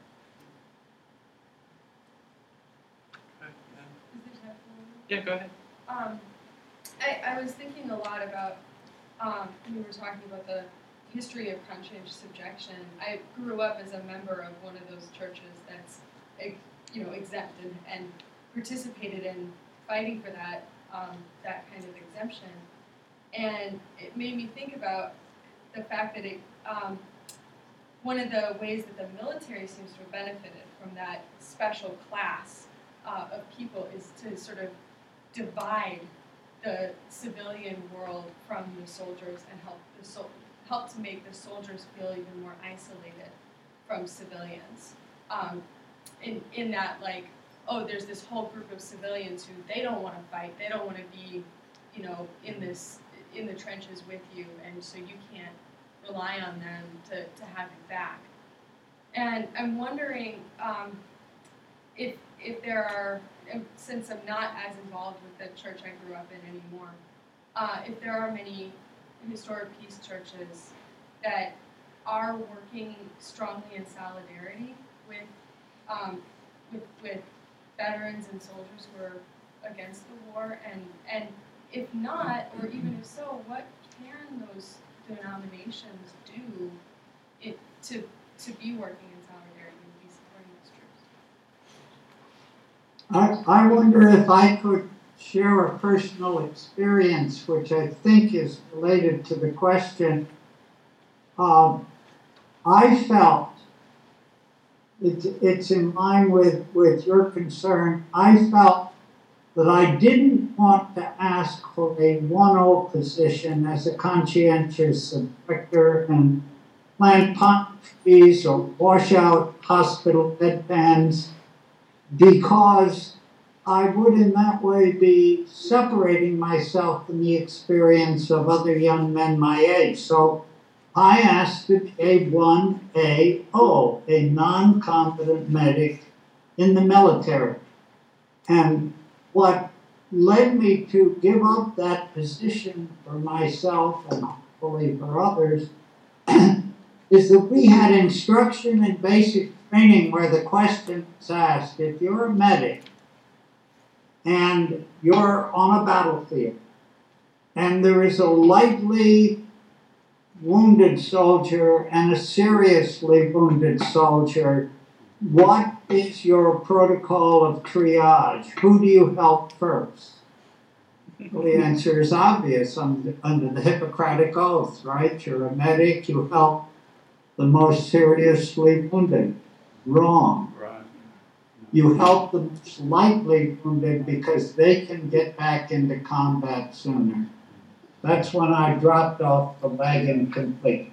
Is there time for Yeah, go ahead. Um, I, I was thinking a lot about, um, when we were talking about the history of conscientious subjection. I grew up as a member of one of those churches that's, ex- you know, exempt and, and participated in fighting for that, um, that kind of exemption. And it made me think about the fact that it, um, one of the ways that the military seems to have benefited from that special class uh, of people is to sort of divide the civilian world from the soldiers and help the sol- help to make the soldiers feel even more isolated from civilians. Um, in in that, like, oh, there's this whole group of civilians who they don't want to fight, they don't want to be, you know, in this in the trenches with you, and so you can't rely on them to, to have you back. And I'm wondering um, if if there are, since I'm not as involved with the church I grew up in anymore, uh, if there are many historic peace churches that are working strongly in solidarity with um, with, with veterans and soldiers who are against the war, and and if not, or even if so, what can those denominations do it, to to be working in solidarity and be supporting those troops? I, I wonder if I could share a personal experience, which I think is related to the question. Um, I felt, it's, it's in line with, with your concern, I felt that I didn't want to ask for a one oh position as a conscientious objector and plant pump fees or wash out hospital bedpans, because I would in that way be separating myself from the experience of other young men my age. So I asked to be a one A O, a non-competent medic in the military. And what led me to give up that position for myself and hopefully for others is that we had instruction in basic training where the question was asked, if you're a medic and you're on a battlefield and there is a lightly wounded soldier and a seriously wounded soldier, what is your protocol of triage? Who do you help first? Well, the answer is obvious under, under the Hippocratic Oath, right? You're a medic, you help the most seriously wounded. Wrong. Right. You help the most lightly wounded because they can get back into combat sooner. That's when I dropped off the wagon complete.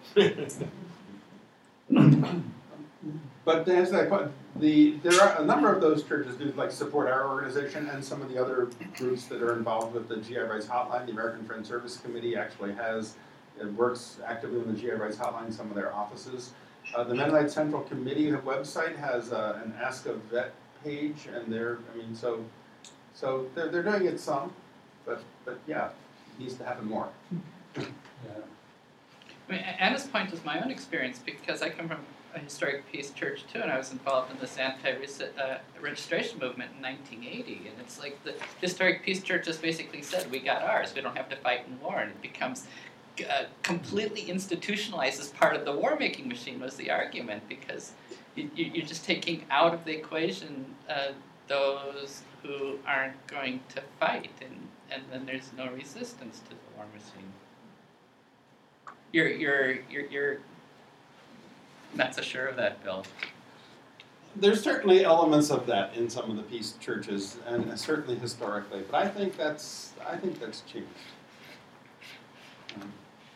But to answer that question, the, there are a number of those churches do like support our organization and some of the other groups that are involved with the G I Rights Hotline. The American Friends Service Committee actually has, it works actively in the G I Rights Hotline, some of their offices. Uh, the Mennonite Central Committee website has uh, an Ask a Vet page, and they're, I mean, so, so they're, they're doing it some, but, but yeah, it needs to happen more. Yeah. I mean, Anna's point is my own experience, because I come from a historic peace church too, and I was involved in this anti-registration movement in nineteen eighty, and it's like the historic peace church just basically said, we got ours, we don't have to fight in war, and it becomes uh, completely institutionalized as part of the war-making machine was the argument, because you, you, you're just taking out of the equation uh, those who aren't going to fight, and, and then there's no resistance to the war machine. You're you're you're you're not so sure of that, Bill. There's certainly elements of that in some of the peace churches, and certainly historically. But I think that's I think that's changed. Um,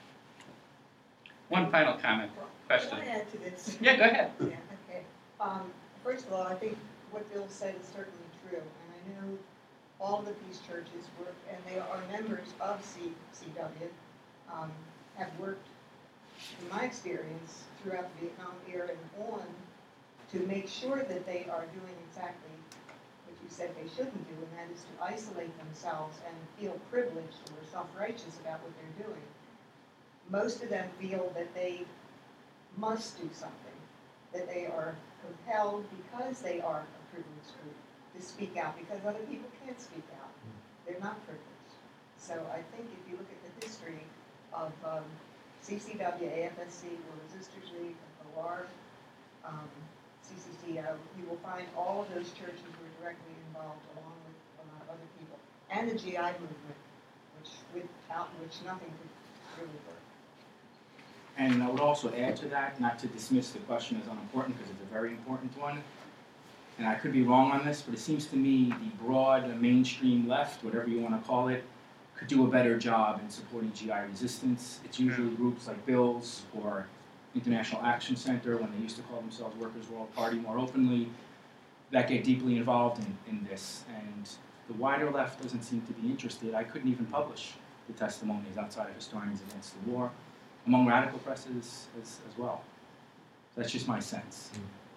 One final comment, question. I want to add to this. Yeah, go ahead. Yeah, okay. Um, first of all, I think what Bill said is certainly true, and I know all of the peace churches work, and they are members of C W, um, have worked, in my experience, throughout the Vietnam era and on, to make sure that they are doing exactly what you said they shouldn't do, and that is to isolate themselves and feel privileged or self-righteous about what they're doing. Most of them feel that they must do something, that they are compelled because they are a privileged group to speak out, because other people can't speak out. They're not privileged. So I think if you look at the history of um, C C W, A F S C, or Resistors League, O R, um, C C C O, you will find all of those churches were directly involved, along with a lot of other people, and the G I movement, which without which nothing could really work. And I would also add to that, not to dismiss the question as unimportant, because it's a very important one, and I could be wrong on this, but it seems to me the broad mainstream left, whatever you want to call it, could do a better job in supporting G I resistance. It's usually groups like Bill's or International Action Center, when they used to call themselves Workers' World Party more openly, that get deeply involved in, in this. And the wider left doesn't seem to be interested. I couldn't even publish the testimonies outside of Historians Against the War, among radical presses as, as well. That's just my sense.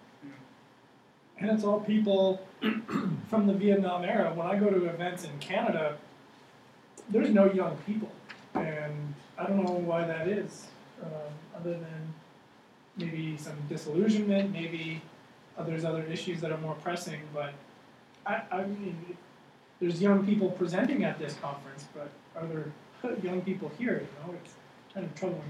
And it's all people from the Vietnam era. When I go to events in Canada, there's no young people. And I don't know why that is, um, other than maybe some disillusionment, maybe uh, there's other issues that are more pressing. But I, I mean, there's young people presenting at this conference, but are there young people here? You know, it's kind of troubling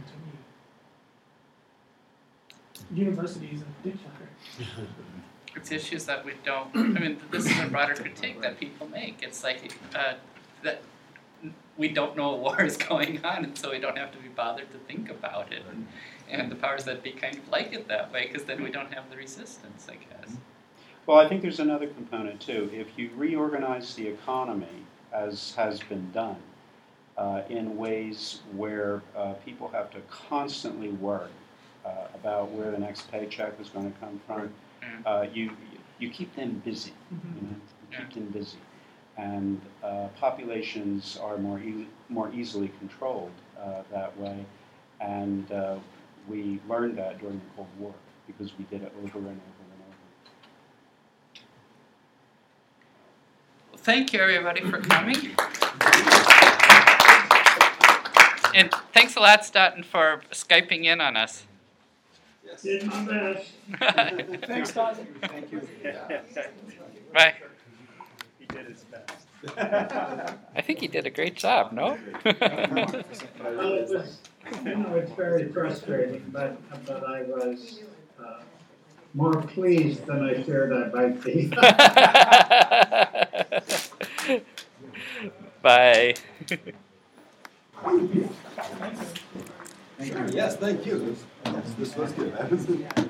to me. Universities in particular. It's issues that we don't, I mean, this is a broader critique that people make. It's like uh, that we don't know a war is going on, and so we don't have to be bothered to think about it. And, and the powers that be kind of like it that way, because then we don't have the resistance, I guess. Well, I think there's another component too. If you reorganize the economy, as has been done, uh, in ways where uh, people have to constantly worry uh, about where the next paycheck is going to come from, uh, you you keep them busy. Mm-hmm. You know, you keep them busy, and uh, populations are more e- more easily controlled uh, that way. And uh, we learned that during the Cold War because we did it over and over and over. Well, thank you, everybody, for coming. And thanks a lot, Stoughton, for Skyping in on us. Did my best. Thanks, Todd. Thank you. Bye. He did his best. I think he did a great job, no? Well, it was, you know, it's very frustrating, but, but I was uh, more pleased than I feared I might be. Bye. Yes, thank you. Yes, this was good.